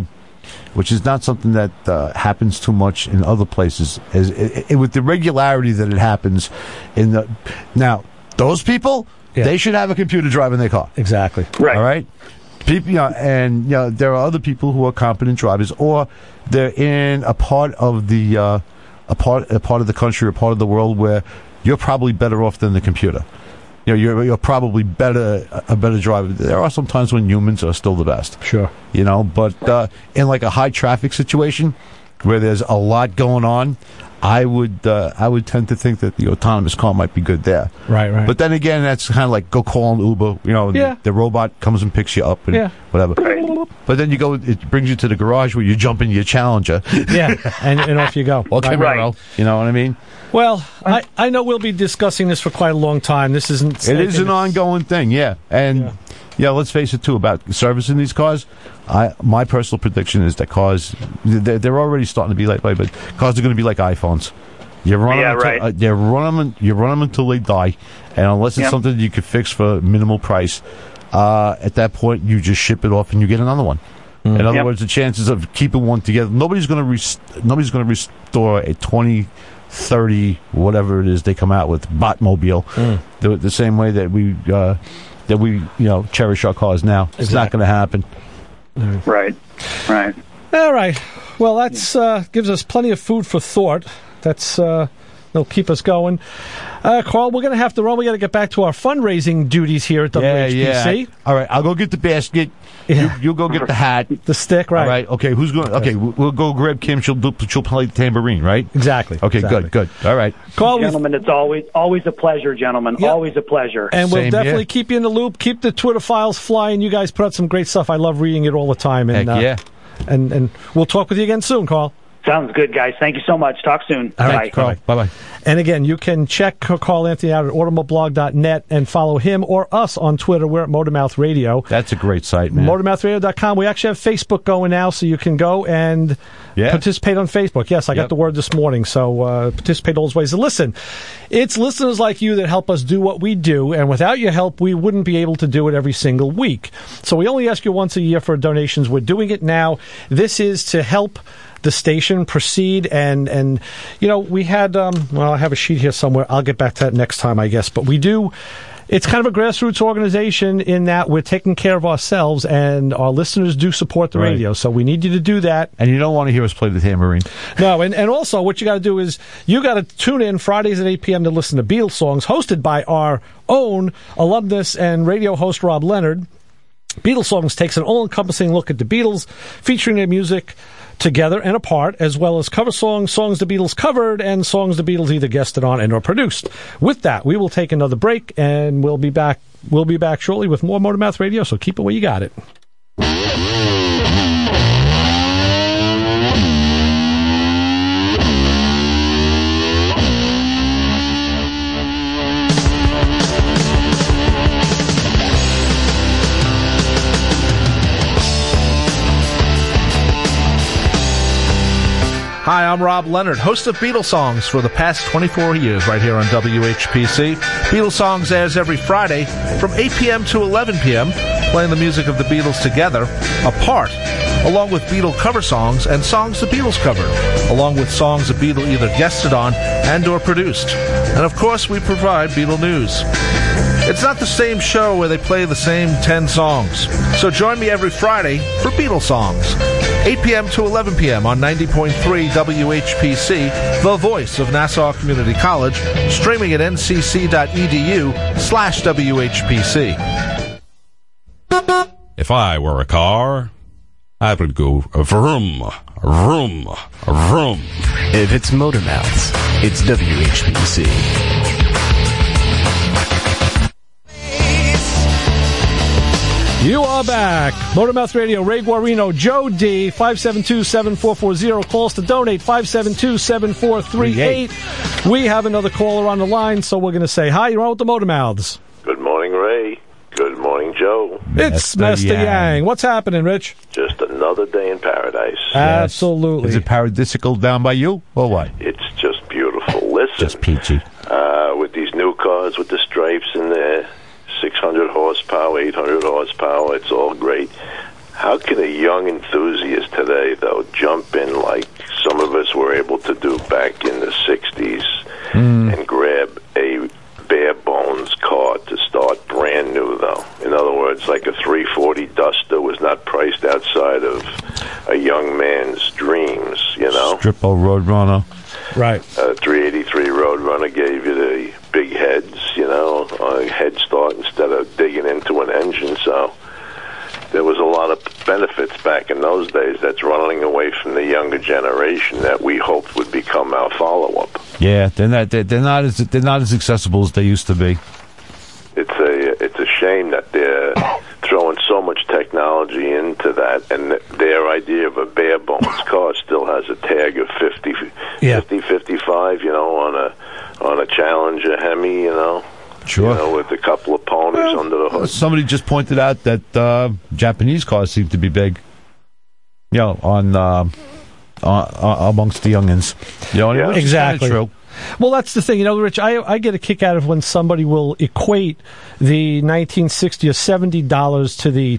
happens too much in other places. With the regularity that it happens now, those people they should have a computer driving their car. Exactly. Right. All right. People, and there are other people who are competent drivers, or they're in a part of the a part of the country or part of the world where you're probably better off than the computer. You're probably a better driver. There are some times when humans are still the best. Sure. But in like a high traffic situation where there's a lot going on, I would tend to think that the autonomous car might be good there. Right. But then again, that's kind of like go call an Uber. The robot comes and picks you up and whatever. Right. But then it brings you to the garage where you jump in your Challenger. Yeah, and off you go. Okay, right. You know what I mean? Well, I know we'll be discussing this for quite a long time. This isn't... It is an ongoing thing, yeah. And, let's face it, too, about servicing these cars. My personal prediction is that cars, they're already starting to be like, but cars are going to be like iPhones. You run them until they die, and unless it's something that you could fix for a minimal price, at that point, you just ship it off and you get another one. In other words, the chances of keeping one together, nobody's going to restore a 2030 whatever it is they come out with Batmobile the same way that we cherish our cars now. It's not going to happen. Right. All right. Well, that's gives us plenty of food for thought. That'll keep us going. Carl, we're going to have to run. We got to get back to our fundraising duties here at WHPC. Yeah. All right, I'll go get the basket. Yeah. You go get the hat, the stick. Right. All right. Okay. Who's going? Okay, we'll go grab Kim. She'll play the tambourine, right? Exactly. Okay. Exactly. Good. All right. Carl, gentlemen, it's always a pleasure, gentlemen. Yep. Always a pleasure. And we'll Same definitely here. keep you in the loop. Keep the Twitter files flying. You guys put out some great stuff. I love reading it all the time. And, Heck yeah. And we'll talk with you again soon, Carl. Sounds good, guys. Thank you so much. Talk soon. All Bye. right, Carl. Bye-bye. And again, you can check Carl Anthony out at automoblog.net and follow him or us on Twitter. We're at Motormouth Radio. That's a great site, man. MotormouthRadio.com. We actually have Facebook going now, so you can go and participate on Facebook. Yes, I got the word this morning, so participate all those ways. And listen, it's listeners like you that help us do what we do, and without your help, we wouldn't be able to do it every single week. So we only ask you once a year for donations. We're doing it now. This is to help the station proceed, and we had I have a sheet here somewhere. I'll get back to that next time, I guess. But we do. It's kind of a grassroots organization in that we're taking care of ourselves, and our listeners do support the radio. So we need you to do that. And you don't want to hear us play the tambourine. No, and also what you got to do is you got to tune in Fridays at 8 p.m. to listen to Beatles songs, hosted by our own alumnus and radio host Rob Leonard. Beatles Songs takes an all-encompassing look at the Beatles, featuring their music together and apart, as well as cover songs the Beatles covered, and songs the Beatles either guested on and or produced. With that, we will take another break, and we'll be back shortly with more Motormouth Radio, so keep it where you got it. Hi, I'm Rob Leonard, host of Beatles Songs for the past 24 years right here on WHPC. Beatles Songs airs every Friday from 8 p.m. to 11 p.m., playing the music of the Beatles together, apart, along with Beatle cover songs and songs the Beatles covered, along with songs the Beatles either guested on and or produced. And of course, we provide Beatle news. It's not the same show where they play the same 10 songs. So join me every Friday for Beatles songs. 8 p.m. to 11 p.m. on 90.3 WHPC, the voice of Nassau Community College, streaming at ncc.edu/WHPC. If I were a car, I would go vroom, vroom, vroom. If it's Motor Mouths, it's WHPC. You are back. Motormouth Radio, Ray Guarino, Joe D, 572-7440. Calls to donate, 572-7438. We have another caller on the line, so we're going to say hi. You're on with the Motormouths. Good morning, Ray. Good morning, Joe. It's Master Yang. What's happening, Rich? Just another day in paradise. Absolutely. Is it paradisical down by you, or what? It's just beautiful. Listen. Just peachy. With these new cars with the stripes in there, 600 horsepower, 800 horsepower, it's all great. How can a young enthusiast today, though, jump in like some of us were able to do back in the 60s and grab a bare bones car to start brand new, though? In other words, like a 340 Duster was not priced outside of a young man's dreams, you know? Strippo Roadrunner. Right. 383 Roadrunner gave you the big heads, you know, a head start instead of digging into an engine. So there was a lot of benefits back in those days that's running away from the younger generation that we hoped would become our follow-up. Yeah, they're not as accessible as they used to be. It's a shame that they're throwing so much technology into that, and their idea of a bare bones car still has a tag of 50, 55, you know, on a Challenger Hemi, you know. Sure. You know, with a couple of ponies under the hood. Somebody just pointed out that Japanese cars seem to be big. You know, on amongst the youngins. You know, Yeah. Exactly. True. Well, that's the thing. You know, Rich, I get a kick out of when somebody will equate the $1960 or $70 to the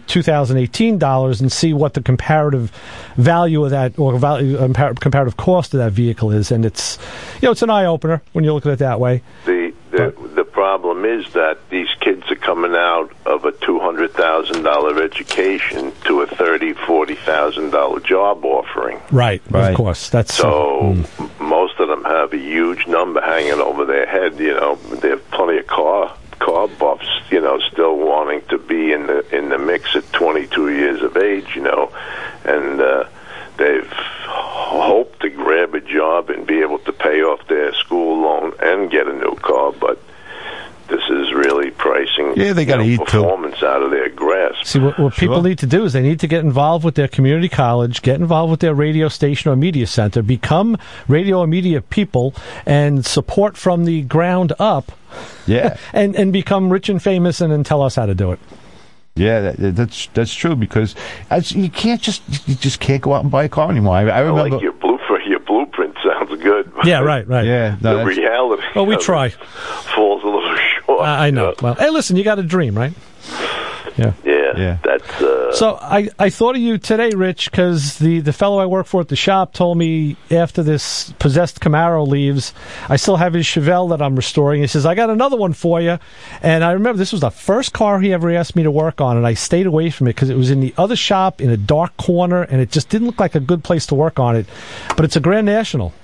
$2018 and see what the comparative value of that, or comparative cost of that vehicle is. And it's, you know, it's an eye-opener when you look at it that way. The problem is that these kids are coming out of a $200,000 education to a $30,000-$40,000 job offering. Right. Of course. That's so. Most of them have a huge number hanging over their head. You know, they have plenty of car buffs. You know, still wanting to be in the mix at 22 years of age. You know, and they've hoped to grab a job and be able to pay off their school loan and get a new car, but this is really pricing they got to eat performance out of their grasp. See, what people need to do is they need to get involved with their community college, get involved with their radio station or media center, become radio or media people, and support from the ground up. Yeah. and become rich and famous, and then tell us how to do it. Yeah, that's true, because you just can't go out and buy a car anymore. I remember like your blueprint sounds good. Yeah, right. Yeah, the reality. Well, we try. Falls a little short. I know. Well, hey, listen, you got a dream, right? Yeah. That's. So I thought of you today, Rich, because the fellow I work for at the shop told me after this possessed Camaro leaves, I still have his Chevelle that I'm restoring. He says, I got another one for you. And I remember this was the first car he ever asked me to work on, and I stayed away from it because it was in the other shop in a dark corner, and it just didn't look like a good place to work on it. But it's a Grand National.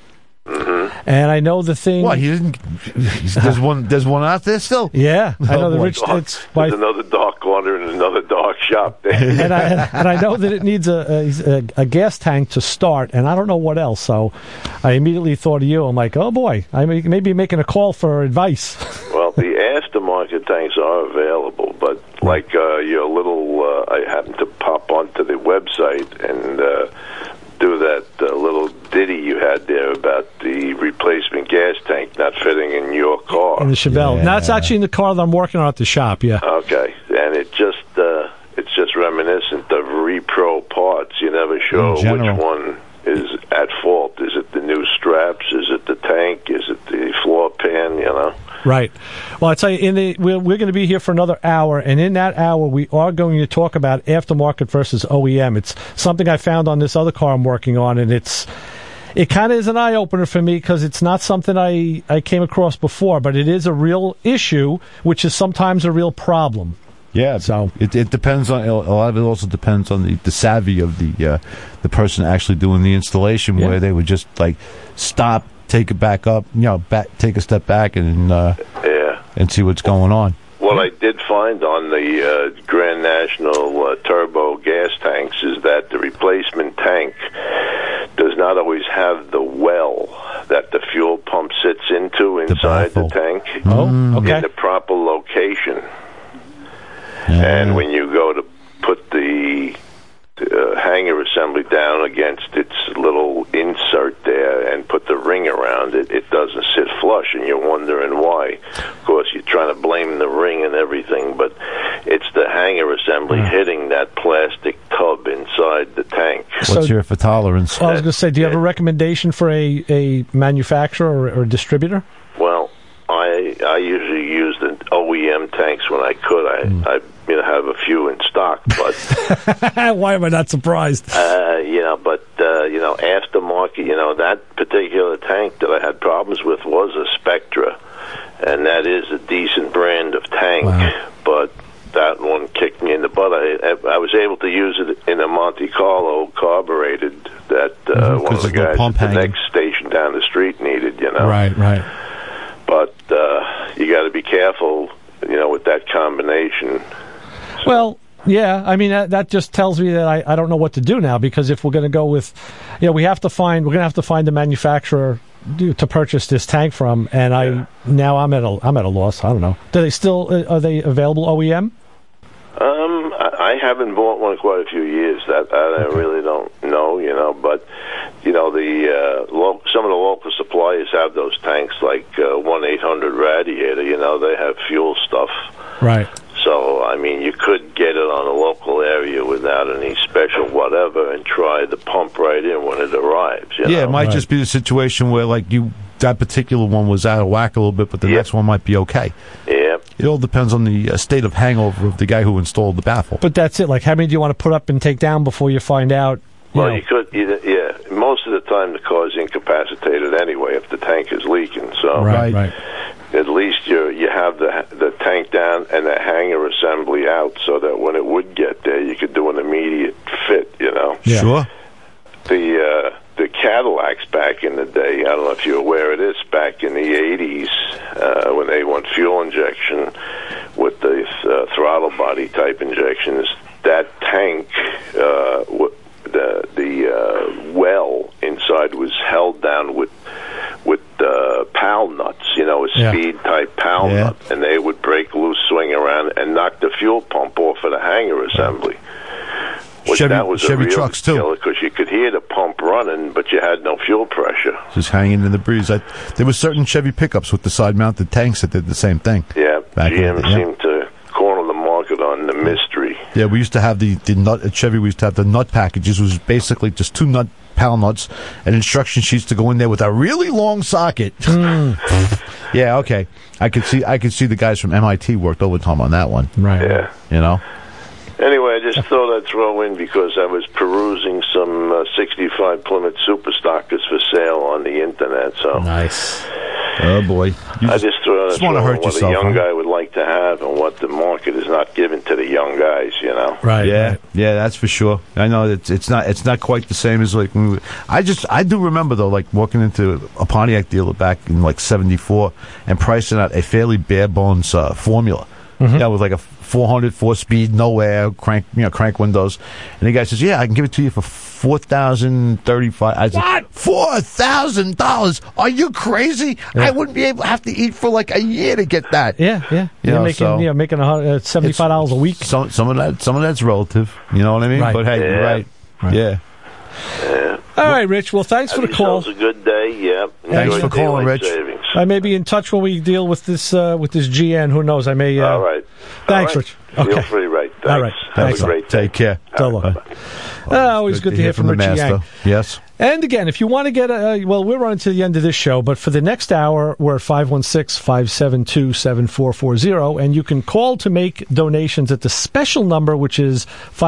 And I know the thing. What, he didn't? There's one out there still. Yeah, I know the Rich. There's another dark corner and another dark shop there. and I know that it needs a gas tank to start, and I don't know what else. So I immediately thought of you. I'm like, oh boy, I may be making a call for advice. Well, the aftermarket tanks are available, but like your little, I happened to pop onto the website and do that little ditty you had there about the replacement gas tank not fitting in your car. In the Chevelle. Yeah. That's actually in the car that I'm working on at the shop, yeah. Okay. And it's just reminiscent of repro parts. You're never sure which one is at fault. Is it the new straps? Is it the tank? Is it the floor pan, you know? Right. Well, I tell you, we're going to be here for another hour, and in that hour, we are going to talk about aftermarket versus OEM. It's something I found on this other car I'm working on, and it's it kind of is an eye-opener for me because it's not something I came across before, but it is a real issue, which is sometimes a real problem. Yeah, so it depends on a lot of it. Also depends on the savvy of the person actually doing the installation, where they would just like stop, take it back up, take a step back, and see what's going on. What I did find on the Grand National turbo gas tanks is that the replacement tank does not always have the well that the fuel pump sits into inside the tank in the proper location. And when you go to put the hanger assembly down against its little insert there and put the ring around it, it doesn't sit flush, and you're wondering why. Of course, you're trying to blame the ring and everything, but it's the hanger assembly hitting that plastic tub inside the tank. What's your tolerance? Well, I was going to say, do you have a recommendation for a manufacturer or a distributor? Well, I usually use the OEM tanks when I could. I have a few in stock, but why am I not surprised? Aftermarket, that particular tank that I had problems with was a Spectra, and that is a decent brand of tank. Wow. But that one kicked me in the butt. I was able to use it in a Monte Carlo carbureted that one of the guys at the next station down the street needed. Right. But you got to be careful, with that combination. Well, yeah, I mean that just tells me that I don't know what to do now, because if we're going to go with, we're going to have to find the manufacturer to purchase this tank from, and I'm at a loss. I don't know. Are they available OEM? I haven't bought one in quite a few years. That I really don't know, but some of the local suppliers have those tanks, like 1-800 Radiator. They have fuel stuff. Right. So, I mean, you could get it on a local area without any special whatever and try the pump right in when it arrives. Yeah, it might just be the situation where, that particular one was out of whack a little bit, but the next one might be okay. Yeah. It all depends on the state of hangover of the guy who installed the baffle. But that's it. Like, how many do you want to put up and take down before you find out? You could, most of the time the car's incapacitated anyway if the tank is leaking. So right. At least you have the tank down and the hanger assembly out, so that when it would get there, you could do an immediate fit. Yeah. Sure. The Cadillacs back in the day, I don't know if you're aware of this, back in the 80s, when they went fuel injection with the throttle body type injections, that tank, the well inside was held down with PAL nuts, a speed type PAL nut, and they would break loose, swing around, and knock the fuel pump off of the hanger assembly. Chevy trucks too, because you could hear the pump running, but you had no fuel pressure. Just hanging in the breeze. There were certain Chevy pickups with the side-mounted tanks that did the same thing. Yeah, GM seemed to corner the market on the mystery. Yeah, we used to have the nut at Chevy. We used to have the nut packages, which was basically just 2 PAL nuts and instruction sheets to go in there with a really long socket. Yeah, okay. I could see the guys from MIT worked overtime on that one. Right. Yeah. Anyway, I just thought I'd throw in because I was perusing some 65 Plymouth Superstockers for sale on the internet. So nice. Oh boy! I just want to hurt yourself, what a young guy would like to have and what the market is not giving to the young guys. Right. Yeah. Yeah, that's for sure. I know it's not quite the same as like when I do remember though, like walking into a Pontiac dealer back in like '74 and pricing out a fairly bare bones formula. Mm-hmm. With like a 400 4-speed, no air, crank windows, and the guy says, "Yeah, I can give it to you for $4,035." I said, "What? $4,000? Are you crazy? Yeah. I wouldn't have to eat for like a year to get that." Yeah. You're making $75 a week. Some of that's relative. You know what I mean? Right. But hey, you're right. Yeah. All right, Rich. Well, thanks for the call. It was a good day. Yeah. Thanks for calling, Rich. Savings. I may be in touch when we deal with this GN. Who knows? I may. All right. Thanks, Rich. Okay. Feel free, right. Thanks. All right. Have a great day. Take care. So long. Always good to hear from Richie Yang. Yes. And again, if you want to get we're running to the end of this show, but for the next hour, we're at 516-572-7440, and you can call to make donations at the special number, which is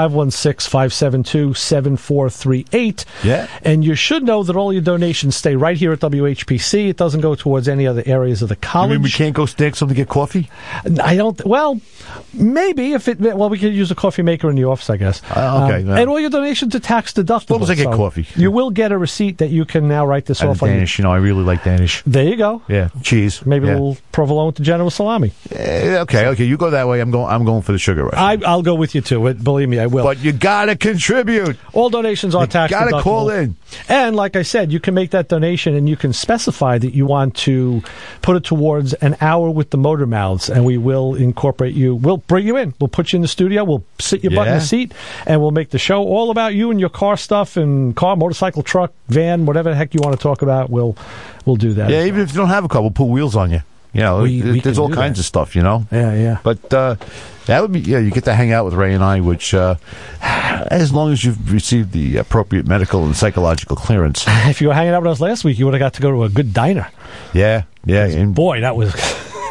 516-572-7438. Yeah. And you should know that all your donations stay right here at WHPC. It doesn't go towards any other areas of the college. You mean we can't go stick some to get coffee? I don't. Well, maybe if it. Well, we could use a coffee maker in the office, I guess. Okay. And all your donations are tax deductible. What was I get coffee? You will get a receipt that you can now write this off on. Danish, I really like Danish. There you go. Yeah, cheese. Maybe a little provolone with the General Salami. Okay. You go that way. I'm going for the sugar rush. I'll go with you too. Believe me, I will. But you gotta contribute. All donations are tax deductible. Gotta call in. And like I said, you can make that donation, and you can specify that you want to put it towards an hour with the Motor Mouths, and we will incorporate you. We'll bring you in. We'll put you in the studio. We'll sit your butt in the seat, and we'll make the show all about you and your car stuff and car, motorcycle, truck, van, whatever the heck you want to talk about. We'll do that. Yeah, even if you don't have a car, we'll put wheels on you. You know, there's all kinds of stuff, you know? Yeah. But that would be, you get to hang out with Ray and I, which, as long as you've received the appropriate medical and psychological clearance. If you were hanging out with us last week, you would have got to go to a good diner. Yeah. And boy, that was...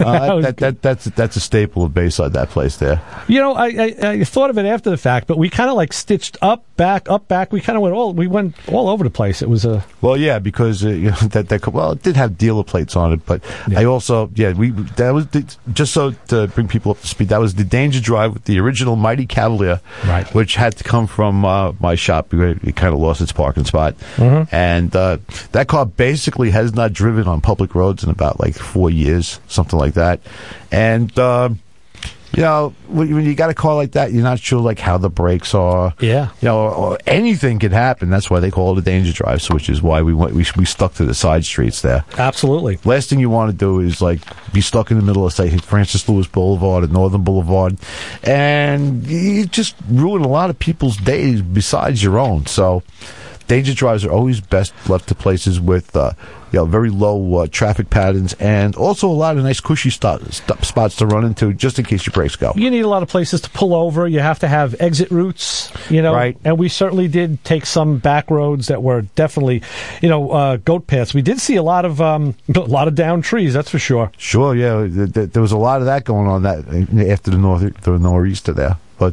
that's a staple of Bayside, that place there. You know, I thought of it after the fact, but we kind of like stitched up, back. We kind of went all over the place. It was a because it did have dealer plates on it, but I also just so to bring people up to speed. That was the Danger Drive with the original Mighty Cavalier, right? Which had to come from my shop. It kind of lost its parking spot, and that car basically has not driven on public roads in about 4 years, something like that. And when you got a car like that, you're not sure how the brakes are. Yeah. Or anything could happen. That's why they call it a Danger Drive, which is why we stuck to the side streets there. Absolutely. Last thing you want to do is be stuck in the middle of, say, Francis Lewis Boulevard or Northern Boulevard, and you just ruin a lot of people's days besides your own. So Danger Drives are always best left to places with very low traffic patterns, and also a lot of nice cushy spots to run into just in case your brakes go. You need a lot of places to pull over. You have to have exit routes, Right. And we certainly did take some back roads that were definitely, goat paths. We did see a lot of downed trees, that's for sure. Sure, yeah. There was a lot of that going on after the nor'easter there. But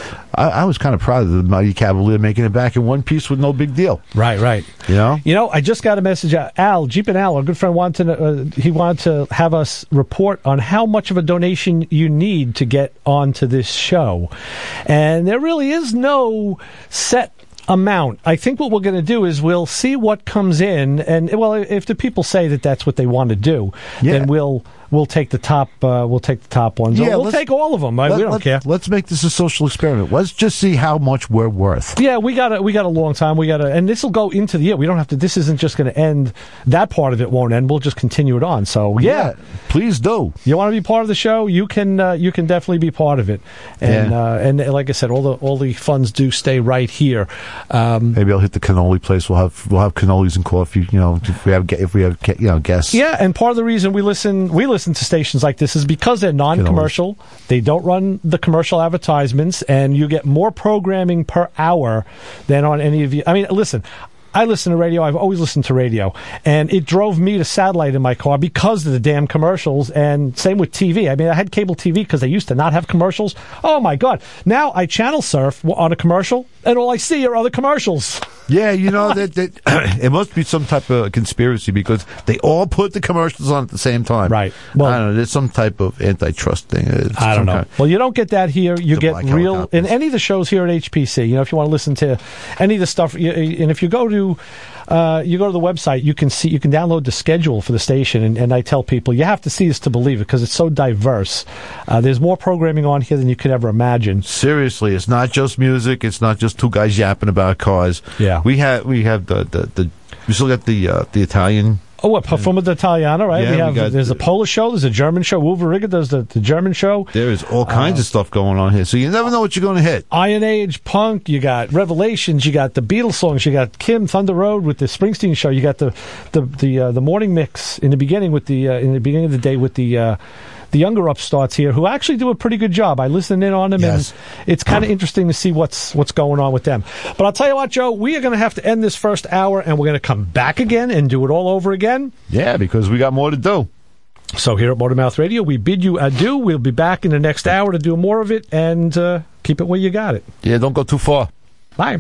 I was kind of proud of the Mighty Cavalier making it back in one piece with no big deal. Right. I just got a message. Al, Jeep and Al, our good friend, wanted to have us report on how much of a donation you need to get onto this show. And there really is no set amount. I think what we're going to do is we'll see what comes in, and if the people say that that's what they want to do, then we'll take the top. We'll take the top ones. Yeah, we'll take all of them. We don't care. Let's make this a social experiment. Let's just see how much we're worth. Yeah, we got a long time. And this will go into the year. We don't have to. This isn't just going to end. That part of it won't end. We'll just continue it on. So yeah, please do. You want to be part of the show? You can definitely be part of it. And like I said, all the funds do stay right here. Maybe I'll hit the cannoli place. We'll have cannolis and coffee. If we have guests. Yeah, and part of the reason we listen to stations like this is because they're non-commercial. They don't run the commercial advertisements, and you get more programming per hour than on any of you. I mean, listen. I listen to radio. I've always listened to radio, and it drove me to satellite in my car because of the damn commercials, and same with TV. I mean, I had cable TV because they used to not have commercials. Oh, my God. Now I channel surf on a commercial, and all I see are other commercials. Yeah, that it must be some type of conspiracy because they all put the commercials on at the same time. Right. Well, I don't know. There's some type of antitrust thing. I don't know. Well, you don't get that here. You get real in any of the shows here at HPC. If you want to listen to any of the stuff, and if you go to the website, you can download the schedule for the station, and I tell people you have to see this to believe it because it's so diverse. There's more programming on here than you could ever imagine. Seriously, it's not just music. It's not just two guys yapping about cars. Yeah, we have we still got the Italian. Oh, what, Perfumo d'Italiano, right? Yeah, there's a Polish show, there's a German show. Wolveriga does the German show. There is all kinds of stuff going on here, so you never know what you're going to hit. Iron Age, punk, you got Revelations, you got the Beatles songs, you got Kim, Thunder Road with the Springsteen show, you got the morning mix in the beginning of the day with the the younger upstarts here who actually do a pretty good job. I listen in on them, Yes. and it's kind of interesting to see what's going on with them. But I'll tell you what, Joe, we are going to have to end this first hour, and we're going to come back again and do it all over again. Yeah, because we got more to do. So here at Motormouth Radio, we bid you adieu. We'll be back in the next hour to do more of it, and keep it where you got it. Yeah, don't go too far. Bye.